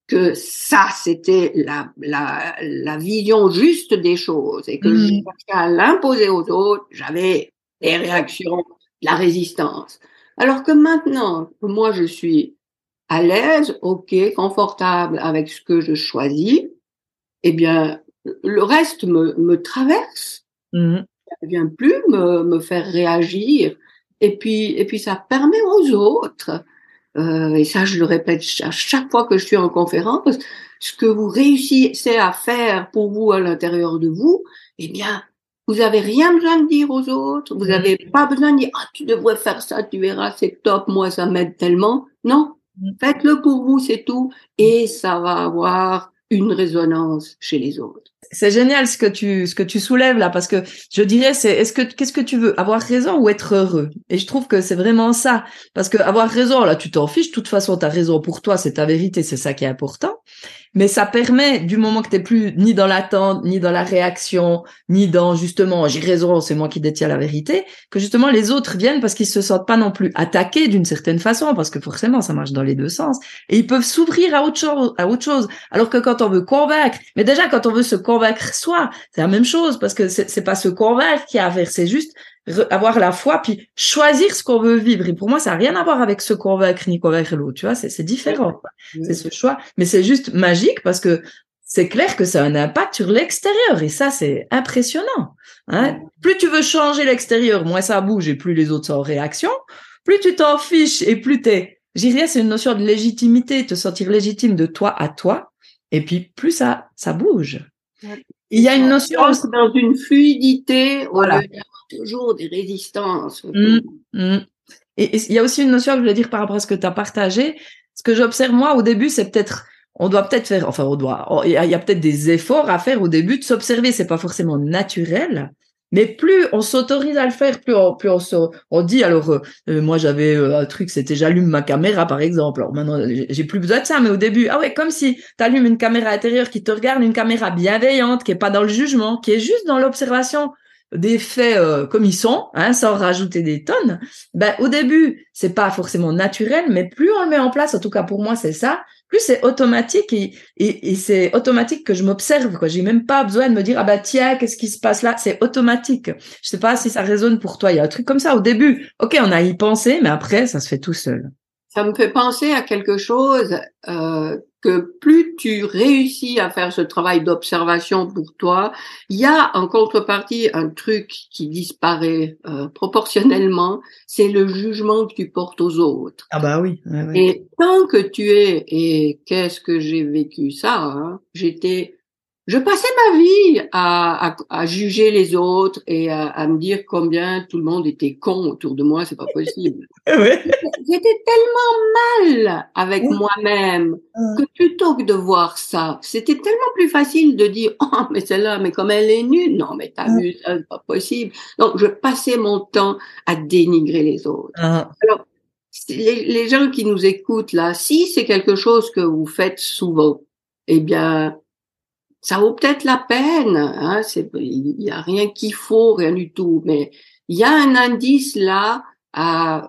que ça, c'était la, la, la vision juste des choses et que mmh. je cherchais à l'imposer aux autres, j'avais des réactions, de la résistance. Alors que maintenant, moi, je suis à l'aise, ok, confortable avec ce que je choisis, eh bien, le reste me, me traverse. Mmh. Ça ne vient plus me, me faire réagir. Et puis, et puis, ça permet aux autres, euh, et ça, je le répète à chaque fois que je suis en conférence, ce que vous réussissez à faire pour vous à l'intérieur de vous, eh bien, vous avez rien besoin de dire aux autres. Vous n'avez mmh. pas besoin de dire, ah, tu devrais faire ça, tu verras, c'est top, moi, ça m'aide tellement. Non. Mmh. Faites-le pour vous, c'est tout. Et ça va avoir une résonance chez les autres. C'est génial ce que tu ce que tu soulèves là, parce que je dirais c'est est-ce que qu'est-ce que tu veux, avoir raison ou être heureux? Et je trouve que c'est vraiment ça, parce que avoir raison là, tu t'en fiches, de toute façon t'as raison pour toi, c'est ta vérité, c'est ça qui est important. Mais ça permet, du moment que t'es plus ni dans l'attente, ni dans la réaction, ni dans justement j'ai raison, c'est moi qui détiens la vérité, que justement les autres viennent parce qu'ils se sentent pas non plus attaqués d'une certaine façon, parce que forcément ça marche dans les deux sens, et ils peuvent s'ouvrir à autre chose, à autre chose. Alors que quand on veut convaincre, mais déjà quand on veut se convaincre soi, c'est la même chose, parce que c'est, c'est pas se convaincre qui a à faire, c'est juste avoir la foi puis choisir ce qu'on veut vivre. Et pour moi, ça n'a rien à voir avec se convaincre ni convaincre l'autre, tu vois, c'est, c'est différent. Oui. C'est ce choix, mais c'est juste magique parce que c'est clair que ça a un impact sur l'extérieur et ça, c'est impressionnant. Hein. Oui. Plus tu veux changer l'extérieur, moins ça bouge et plus les autres sont en réaction. Plus tu t'en fiches et plus t'es, je dirais, c'est une notion de légitimité, te sentir légitime de toi à toi. Et puis plus ça, ça bouge. Oui. Il y a une notion aussi dans une fluidité, voilà. Au lieu d'avoir toujours des résistances. Mmh, mmh. Et, et il y a aussi une notion que je voulais dire par rapport à ce que tu as partagé. Ce que j'observe moi au début, c'est peut-être, on doit peut-être faire, enfin on doit, il y a, il y a peut-être des efforts à faire au début de s'observer. C'est pas forcément naturel. Mais plus on s'autorise à le faire, plus on, plus on, se, on dit, alors euh, moi j'avais euh, un truc, c'était j'allume ma caméra par exemple. Alors maintenant j'ai plus besoin de ça, mais au début, ah ouais, comme si t'allumes une caméra intérieure qui te regarde, une caméra bienveillante, qui est pas dans le jugement, qui est juste dans l'observation des faits euh, comme ils sont, hein, sans rajouter des tonnes. Ben au début c'est pas forcément naturel, mais plus on le met en place, en tout cas pour moi c'est ça, plus c'est automatique et, et, et c'est automatique que je m'observe, quoi. J'ai même pas besoin de me dire ah bah tiens qu'est-ce qui se passe là, c'est automatique. Je sais pas si ça résonne pour toi. Il y a un truc comme ça au début. Ok, on a y pensé, mais après ça se fait tout seul. Ça me fait penser à quelque chose euh, que plus tu réussis à faire ce travail d'observation pour toi, il y a en contrepartie un truc qui disparaît euh, proportionnellement, c'est le jugement que tu portes aux autres. Ah bah oui. Ouais, ouais. Et tant que tu es, et qu'est-ce que j'ai vécu ça, hein, j'étais... Je passais ma vie à, à, à juger les autres et à, à me dire combien tout le monde était con autour de moi, c'est pas possible. Ouais. J'étais tellement mal avec moi-même que plutôt que de voir ça, c'était tellement plus facile de dire « Oh, mais celle-là, mais comme elle est nulle, non, mais t'as vu, ça, c'est pas possible. » Donc, je passais mon temps à dénigrer les autres. Ah. Alors, les, les gens qui nous écoutent là, si c'est quelque chose que vous faites souvent, eh bien, ça vaut peut-être la peine, hein, c'est, il y a rien qu'il faut, rien du tout, mais il y a un indice là à,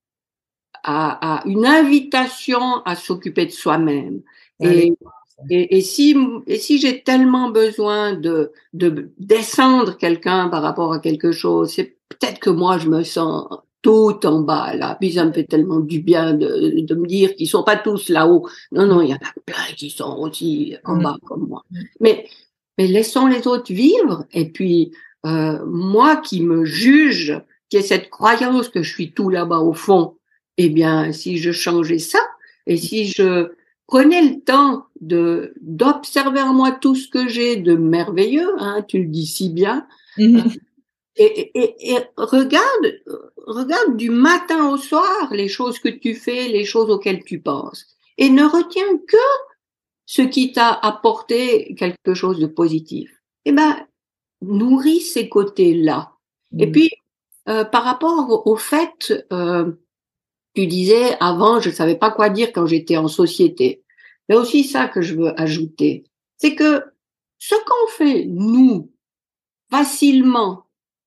à, à une invitation à s'occuper de soi-même. Et, et, et si, et si j'ai tellement besoin de, de descendre quelqu'un par rapport à quelque chose, c'est peut-être que moi je me sens tout en bas là, puis ça me fait tellement du bien de, de me dire qu'ils sont pas tous là-haut. Non, non, il y en a plein qui sont aussi en bas comme moi. Mais, mais laissons les autres vivre. Et puis euh, moi qui me juge, qui ai cette croyance que je suis tout là-bas au fond, eh bien, si je changeais ça, et si je prenais le temps de d'observer en moi tout ce que j'ai de merveilleux, hein, tu le dis si bien. Mm-hmm. Et, et, et regarde, regarde du matin au soir les choses que tu fais, les choses auxquelles tu penses. Et ne retiens que ce qui t'a apporté quelque chose de positif. Eh ben, nourris ces côtés-là. Mmh. Et puis, euh, par rapport au fait, euh, tu disais avant, je savais pas quoi dire quand j'étais en société. Il y a aussi ça que je veux ajouter. C'est que ce qu'on fait, nous, facilement,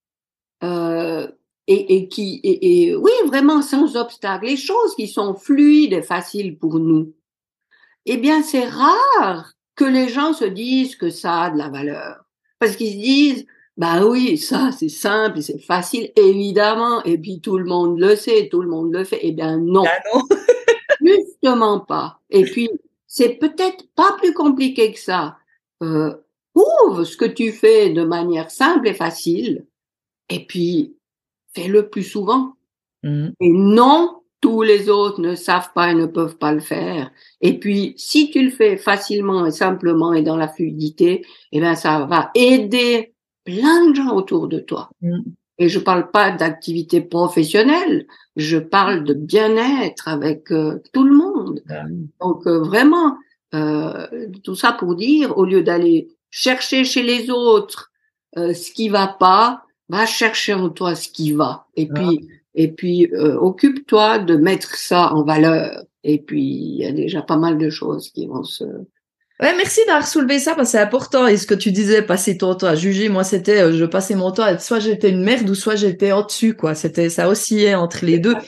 Euh, et, et qui, et, et oui, vraiment sans obstacle, les choses qui sont fluides et faciles pour nous, eh bien, c'est rare que les gens se disent que ça a de la valeur. Parce qu'ils se disent, bah oui, ça, c'est simple, c'est facile, évidemment, et puis tout le monde le sait, tout le monde le fait. Eh bien, non. Ah non. Justement pas. Et puis, c'est peut-être pas plus compliqué que ça. Euh, prouve ce que tu fais de manière simple et facile, et puis, fais-le plus souvent. Mmh. Et non, tous les autres ne savent pas et ne peuvent pas le faire. Et puis, si tu le fais facilement et simplement et dans la fluidité, eh bien, ça va aider plein de gens autour de toi. Mmh. Et je parle pas d'activité professionnelle, je parle de bien-être avec euh, tout le monde. Mmh. Donc, euh, vraiment, euh, tout ça pour dire, au lieu d'aller chercher chez les autres euh, ce qui va pas, va chercher en toi ce qui va. Et puis, ah. et puis euh, occupe-toi de mettre ça en valeur. Et puis, il y a déjà pas mal de choses qui vont se... Ouais, merci d'avoir soulevé ça parce que c'est important. Et ce que tu disais, passer ton temps à juger, moi, c'était, je passais mon temps à soit j'étais une merde ou soit j'étais en dessus, quoi. C'était, ça oscillait entre les deux.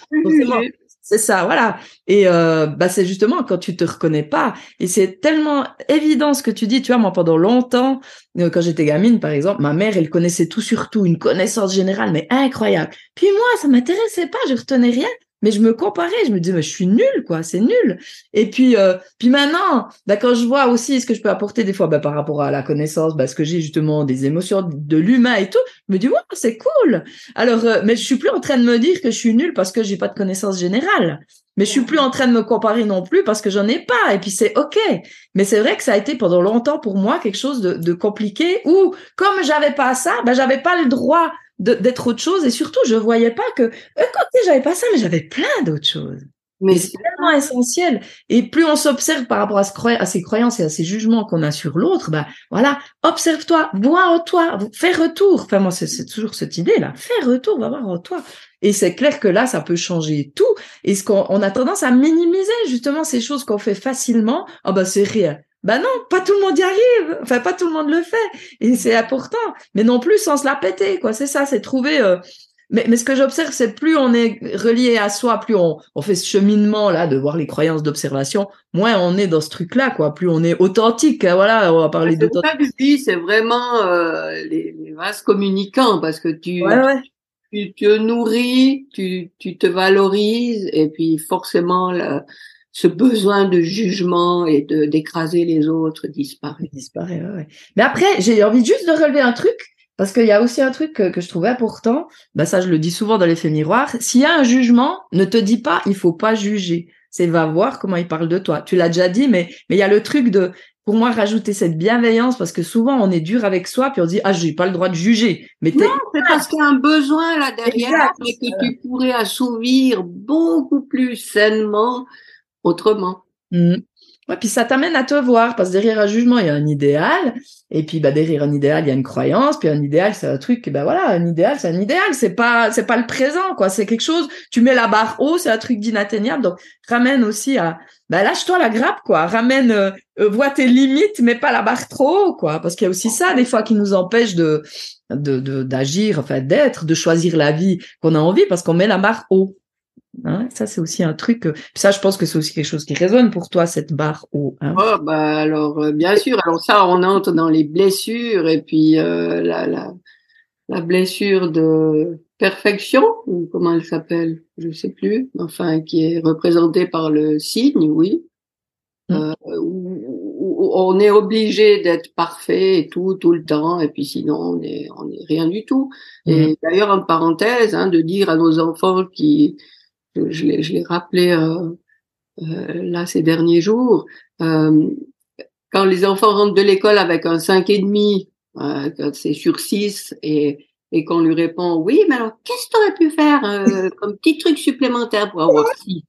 C'est ça, voilà. Et euh, bah c'est justement quand tu te reconnais pas. Et c'est tellement évident ce que tu dis. Tu vois, moi, pendant longtemps, euh, quand j'étais gamine, par exemple, ma mère, elle connaissait tout sur tout, une connaissance générale, mais incroyable. Puis moi, ça m'intéressait pas, je retenais rien. Mais je me comparais, je me disais, mais je suis nulle, quoi, c'est nul. Et puis, euh, puis maintenant, bah, quand je vois aussi ce que je peux apporter des fois, bah, par rapport à la connaissance, bah, ce que j'ai justement des émotions de l'humain et tout, je me dis, ouais, c'est cool. Alors, euh, mais je suis plus en train de me dire que je suis nulle parce que j'ai pas de connaissance générale. Mais je suis plus en train de me comparer non plus parce que j'en ai pas. Et puis c'est ok. Mais c'est vrai que ça a été pendant longtemps pour moi quelque chose de, de compliqué où, comme j'avais pas ça, bah, j'avais pas le droit De, d'être autre chose et surtout je voyais pas que euh, quand j'avais pas ça mais j'avais plein d'autres choses mais c'est tellement essentiel et plus on s'observe par rapport à, ce, à ces croyances et à ces jugements qu'on a sur l'autre, bah voilà, observe-toi, vois en toi, fais retour, enfin moi c'est, c'est toujours cette idée là, fais retour, va voir en toi et c'est clair que là ça peut changer tout et ce qu'on on a tendance à minimiser justement ces choses qu'on fait facilement, ah oh, bah c'est rien. Ben non, pas tout le monde y arrive. Enfin, pas tout le monde le fait. Et c'est important. Mais non plus sans se la péter, quoi. C'est ça, c'est trouver... Euh... Mais, mais ce que j'observe, c'est plus on est relié à soi, plus on, on fait ce cheminement-là de voir les croyances d'observation, moins on est dans ce truc-là, quoi. Plus on est authentique. Hein, voilà, on va parler c'est d'authentique. C'est ça que je dis, c'est vraiment euh, les, les vases communicants parce que tu... Ouais, ouais. Tu te nourris, tu, tu te valorises et puis forcément... La... ce besoin de jugement et de d'écraser les autres disparaît. Disparaît, ouais, ouais. Mais après, j'ai envie juste de relever un truc, parce qu'il y a aussi un truc que, que je trouve important, bah ça je le dis souvent dans l'effet miroir, s'il y a un jugement, ne te dis pas il faut pas juger, c'est va voir comment il parle de toi. Tu l'as déjà dit, mais mais il y a le truc de, pour moi, rajouter cette bienveillance, parce que souvent on est dur avec soi, puis on dit ah j'ai pas le droit de juger. Mais non, c'est parce qu'il y a un besoin là derrière, exact. Mais que voilà. Tu pourrais assouvir beaucoup plus sainement autrement. Mmh. Ouais, puis ça t'amène à te voir, parce que derrière un jugement, il y a un idéal, et puis bah derrière un idéal, il y a une croyance, puis un idéal, c'est un truc, et ben voilà, un idéal, c'est un idéal, c'est pas, c'est pas le présent, quoi, c'est quelque chose, tu mets la barre haut, c'est un truc d'inatteignable, donc ramène aussi à, bah lâche-toi la grappe, quoi, ramène, euh, euh, vois tes limites, mais pas la barre trop haut, quoi, parce qu'il y a aussi ça, des fois, qui nous empêche de, de, de, d'agir, enfin, d'être, de choisir la vie qu'on a envie, parce qu'on met la barre haut. Hein, ça c'est aussi un truc euh, ça je pense que c'est aussi quelque chose qui résonne pour toi, cette barre haut, hein. Oh, bah alors euh, bien sûr, alors ça on entre dans les blessures et puis euh, la, la la blessure de perfection ou comment elle s'appelle, je sais plus, enfin qui est représentée par le signe, oui, mmh. euh, où, où on est obligé d'être parfait et tout tout le temps et puis sinon on est on est rien du tout. Mmh. Et d'ailleurs en parenthèse, hein, de dire à nos enfants qui je l'ai, je l'ai rappelé euh, euh, là ces derniers jours, euh, quand les enfants rentrent de l'école avec un cinq et demi, euh, quand c'est sur six et et qu'on lui répond oui, mais alors qu'est-ce que tu aurais pu faire euh, comme petit truc supplémentaire pour avoir six?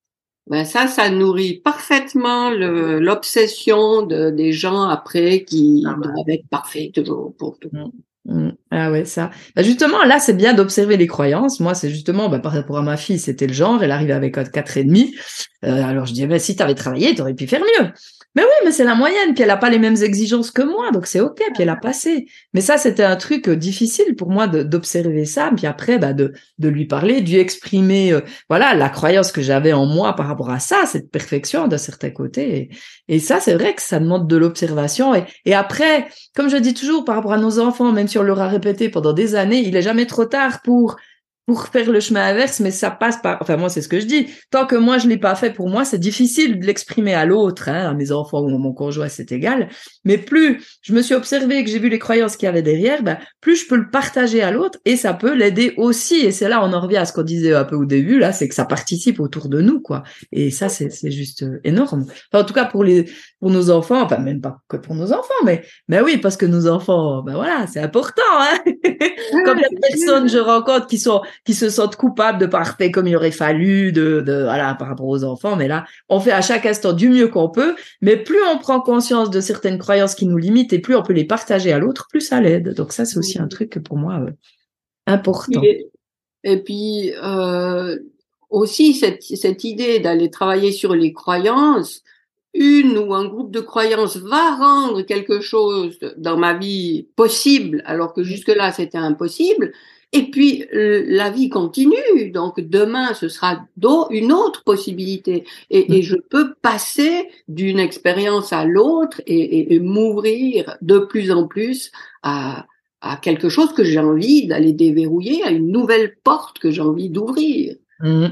Ben ça, ça nourrit parfaitement le, l'obsession de des gens après qui ah bah. doivent être parfaits toujours pour tout. Mmh. Mmh. Ah ouais, ça. Bah justement, là, c'est bien d'observer les croyances. Moi, c'est justement, bah, par rapport à ma fille, c'était le genre. Elle arrivait avec un quatre et demi. Euh, alors je dis, ben, si t'avais travaillé, t'aurais pu faire mieux. Mais oui, mais c'est la moyenne, puis elle a pas les mêmes exigences que moi, donc c'est ok, puis elle a passé. Mais ça, c'était un truc euh, difficile pour moi de, d'observer ça, puis après, bah, de, de lui parler, de lui exprimer, euh, voilà, la croyance que j'avais en moi par rapport à ça, cette perfection d'un certain côté. Et, et ça, c'est vrai que ça demande de l'observation. Et, et après, comme je dis toujours par rapport à nos enfants, même si on leur a répété pendant des années, il est jamais trop tard pour pour faire le chemin inverse, mais ça passe par, enfin, moi, c'est ce que je dis. Tant que moi, je l'ai pas fait pour moi, c'est difficile de l'exprimer à l'autre, hein, à mes enfants ou à mon conjoint, c'est égal. Mais plus je me suis observée, que j'ai vu les croyances qu'il y avait derrière, ben, plus je peux le partager à l'autre et ça peut l'aider aussi. Et c'est là, on en revient à ce qu'on disait un peu au début, là, c'est que ça participe autour de nous, quoi. Et ça, c'est, c'est juste énorme. Enfin, en tout cas, pour les, pour nos enfants, enfin, même pas que pour nos enfants, mais, mais oui, parce que nos enfants, ben voilà, c'est important, hein. Comme les personnes je rencontre qui sont, qui se sentent coupables de pas faire comme il aurait fallu, de, de, voilà, par rapport aux enfants. Mais là, on fait à chaque instant du mieux qu'on peut. Mais plus on prend conscience de certaines croyances qui nous limitent et plus on peut les partager à l'autre, plus ça l'aide. Donc ça, c'est aussi un truc pour moi euh, important. Et, et puis euh, aussi cette, cette idée d'aller travailler sur les croyances. Une ou un groupe de croyances va rendre quelque chose dans ma vie possible, alors que jusque-là c'était impossible. Et puis la vie continue, donc demain ce sera une autre possibilité. Et, et je peux passer d'une expérience à l'autre et, et, et m'ouvrir de plus en plus à, à quelque chose que j'ai envie d'aller déverrouiller, à une nouvelle porte que j'ai envie d'ouvrir. Mmh.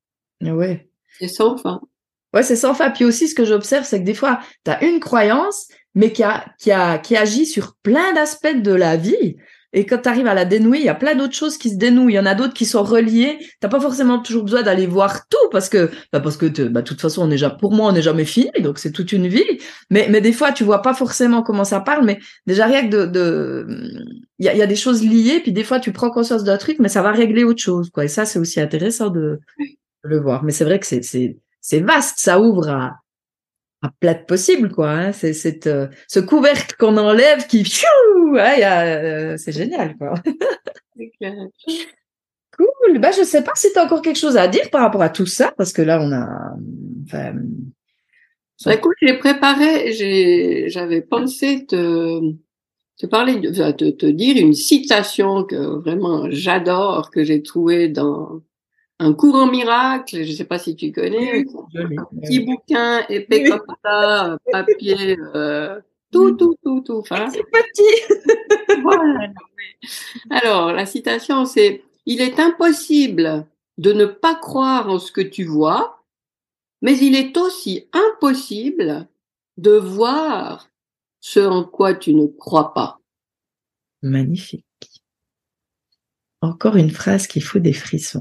Ouais. C'est sans fin. Ouais, c'est sans fin. Puis aussi, ce que j'observe, c'est que des fois, tu as une croyance, mais qui, a, qui, a, qui agit sur plein d'aspects de la vie. Et quand tu arrives à la dénouer, il y a plein d'autres choses qui se dénouent. Il y en a d'autres qui sont reliées. T'as pas forcément toujours besoin d'aller voir tout parce que, bah parce que, bah, de toute façon, on est déjà, pour moi, on n'est jamais fini. Donc, c'est toute une vie. Mais, mais des fois, tu vois pas forcément comment ça parle. Mais déjà, rien que de, de, il y a, il y a des choses liées. Puis des fois, tu prends conscience d'un truc, mais ça va régler autre chose, quoi. Et ça, c'est aussi intéressant de, de le voir. Mais c'est vrai que c'est, c'est, c'est vaste. Ça ouvre à, à plat de possible, quoi. Hein. C'est, c'est euh, ce couvercle qu'on enlève qui, pfiou, ouais, y a, euh, c'est génial, quoi. C'est clair. Cool. Bah, je sais pas si tu as encore quelque chose à dire par rapport à tout ça, parce que là, on a. Enfin, bah, écoute, j'ai préparé, j'ai, j'avais pensé te, te parler, de, te, te dire une citation que vraiment j'adore, que j'ai trouvée dans Un cours en miracle, je sais pas si tu connais, un petit bouquin épais oui. comme ça, papier, euh, tout, tout, tout, tout. Enfin, c'est petit. Voilà. Alors, la citation, c'est « Il est impossible de ne pas croire en ce que tu vois, mais il est aussi impossible de voir ce en quoi tu ne crois pas. » Magnifique. Encore une phrase qui fout des frissons.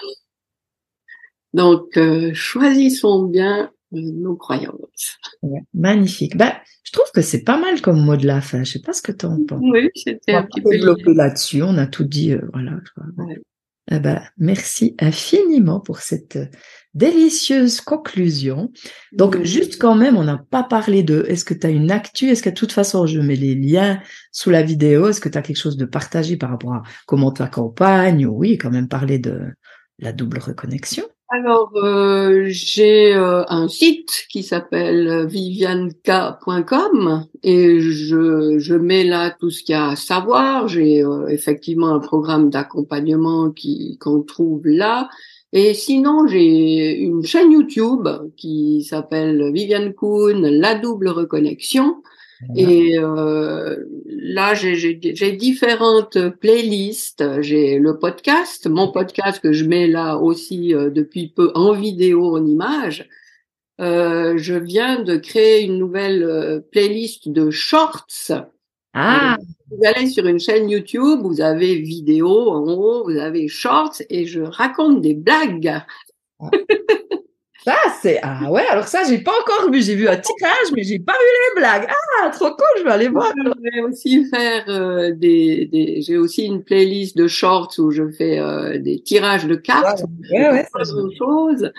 Donc, euh, choisissons bien euh, nos croyances. Ouais, magnifique. Bah, je trouve que c'est pas mal comme mot de la fin. Je sais pas ce que tu en penses. Oui, c'était un petit peu développé là-dessus. On a tout dit. Euh, voilà. Ouais. Eh ben, merci infiniment pour cette délicieuse conclusion. Donc, mmh. juste quand même, on n'a pas parlé de est-ce que tu as une actu? Est-ce que de toute façon, je mets les liens sous la vidéo? Est-ce que tu as quelque chose de partagé par rapport à comment tu accompagnes? Oui, quand même parler de la double reconnexion. Alors, euh, j'ai euh, un site qui s'appelle vivianka point com et je, je mets là tout ce qu'il y a à savoir. J'ai euh, effectivement un programme d'accompagnement qui qu'on trouve là. Et sinon, j'ai une chaîne YouTube qui s'appelle Viviane Kuhn, la double reconnexion. Et euh, là, j'ai, j'ai, j'ai différentes playlists. J'ai le podcast, mon podcast que je mets là aussi euh, depuis peu en vidéo, en image. Euh, je viens de créer une nouvelle euh, playlist de shorts. Ah. Euh, vous allez sur une chaîne YouTube, vous avez vidéo en haut, vous avez shorts et je raconte des blagues. Ça, c'est, ah ouais, alors ça, j'ai pas encore vu. J'ai vu un tirage, mais j'ai pas vu les blagues. Ah, trop cool, je vais aller voir. Je vais aussi faire euh, des, des, j'ai aussi une playlist de shorts où je fais euh, des tirages de cartes. Ouais, ouais, ouais, pas grand chose.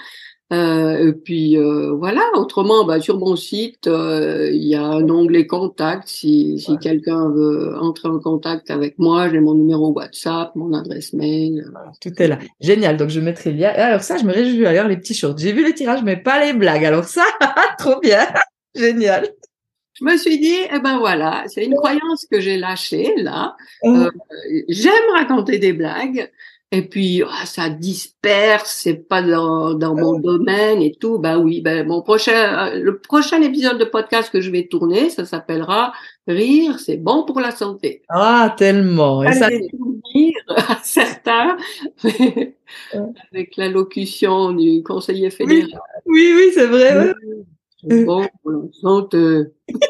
Euh, et puis euh, voilà. Autrement, bah, sur mon site, euh, il y a un onglet contact. Si, si ouais. quelqu'un veut entrer en contact avec moi, j'ai mon numéro WhatsApp, mon adresse mail. Tout est là. Génial. Donc je mettrai le lien. Alors ça, je me réjouis. Alors les petits shorts. J'ai vu les tirages, mais pas les blagues. Alors ça, trop bien. Génial. Je me suis dit, eh ben voilà, c'est une croyance que j'ai lâchée là. Euh, j'aime raconter des blagues. Et puis, oh, ça disperse, c'est pas dans, dans mon domaine et tout. Ben oui, ben mon prochain, le prochain épisode de podcast que je vais tourner, ça s'appellera Rire, c'est bon pour la santé. Ah, tellement. Et ça, des souvenirs à certains avec l'allocution du conseiller fédéral. Oui, oui, oui, c'est vrai. Ouais. C'est bon pour la santé.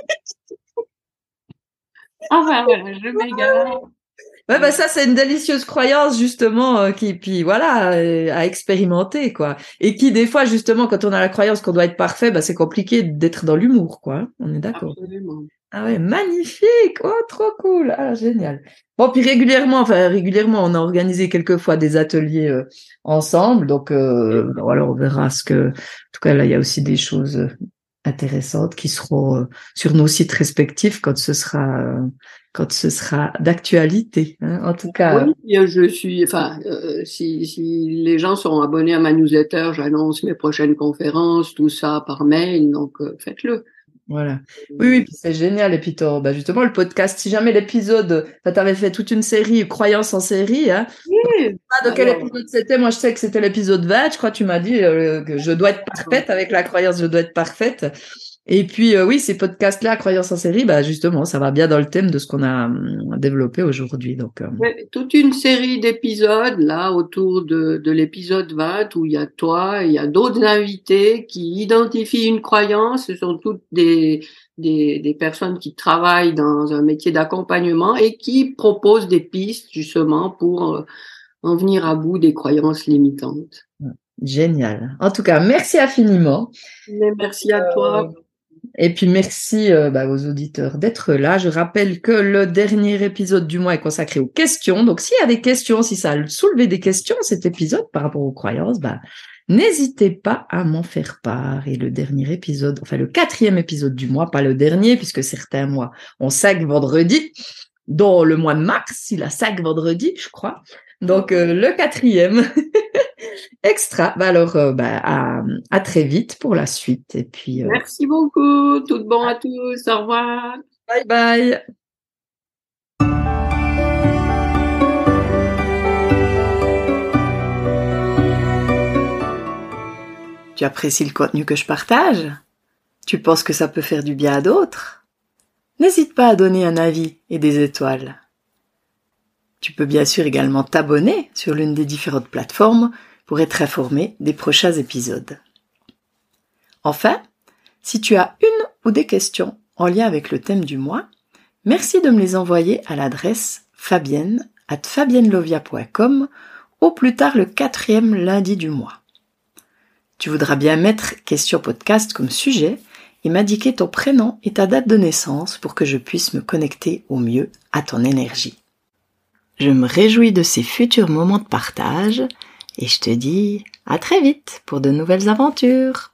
Enfin voilà, je m'égare. Ouais, bah ça c'est une délicieuse croyance justement euh, qui puis voilà euh, à expérimenter quoi et qui des fois justement quand on a la croyance qu'on doit être parfait bah c'est compliqué d'être dans l'humour quoi, on est d'accord. Absolument. Ah ouais, magnifique, oh trop cool, ah génial. Bon puis régulièrement enfin régulièrement on a organisé quelques fois des ateliers euh, ensemble donc euh, bon, alors on verra ce que en tout cas là il y a aussi des choses euh, intéressantes qui seront euh, sur nos sites respectifs quand ce sera euh, quand ce sera d'actualité. Hein, en tout cas. Oui, je suis. Enfin, euh, si, si les gens sont abonnés à ma newsletter, j'annonce mes prochaines conférences, tout ça par mail. Donc euh, faites-le. Voilà. Oui, oui, puis c'est génial. Et puis bah, justement le podcast. Si jamais l'épisode, tu avais fait toute une série, croyances en série. Hein. Oui. Pas de quel Alors... épisode c'était. Moi, je sais que c'était l'épisode vingt. Je crois que tu m'as dit euh, que je dois être parfaite avec la croyance. Je dois être parfaite. Et puis, euh, oui, ces podcasts-là, Croyances en série, bah, justement, ça va bien dans le thème de ce qu'on a hum, développé aujourd'hui. Donc, euh... ouais, toute une série d'épisodes, là, autour de, de l'épisode vingt, où il y a toi, il y a d'autres invités qui identifient une croyance. Ce sont toutes des, des, des personnes qui travaillent dans un métier d'accompagnement et qui proposent des pistes, justement, pour euh, en venir à bout des croyances limitantes. Génial. En tout cas, merci infiniment. Mais merci à toi. Euh... Et puis merci euh, bah, aux auditeurs d'être là. Je rappelle que le dernier épisode du mois est consacré aux questions. Donc s'il y a des questions, si ça a soulevé des questions cet épisode par rapport aux croyances, bah, n'hésitez pas à m'en faire part. Et le dernier épisode, enfin le quatrième épisode du mois, pas le dernier, puisque certains mois ont cinq vendredis, dont le mois de mars, il a cinq vendredis, je crois. Donc euh, le quatrième extra. Bah alors euh, bah, à, à très vite pour la suite. Et puis euh... merci beaucoup. Tout bon à tous. Au revoir. Bye bye. Tu apprécies le contenu que je partage? Tu penses que ça peut faire du bien à d'autres? N'hésite pas à donner un avis et des étoiles. Tu peux bien sûr également t'abonner sur l'une des différentes plateformes pour être informé des prochains épisodes. Enfin, si tu as une ou des questions en lien avec le thème du mois, merci de me les envoyer à l'adresse fabienne arobase fabiennelovia point com au plus tard le quatrième lundi du mois. Tu voudras bien mettre question podcast comme sujet et m'indiquer ton prénom et ta date de naissance pour que je puisse me connecter au mieux à ton énergie. Je me réjouis de ces futurs moments de partage et je te dis à très vite pour de nouvelles aventures.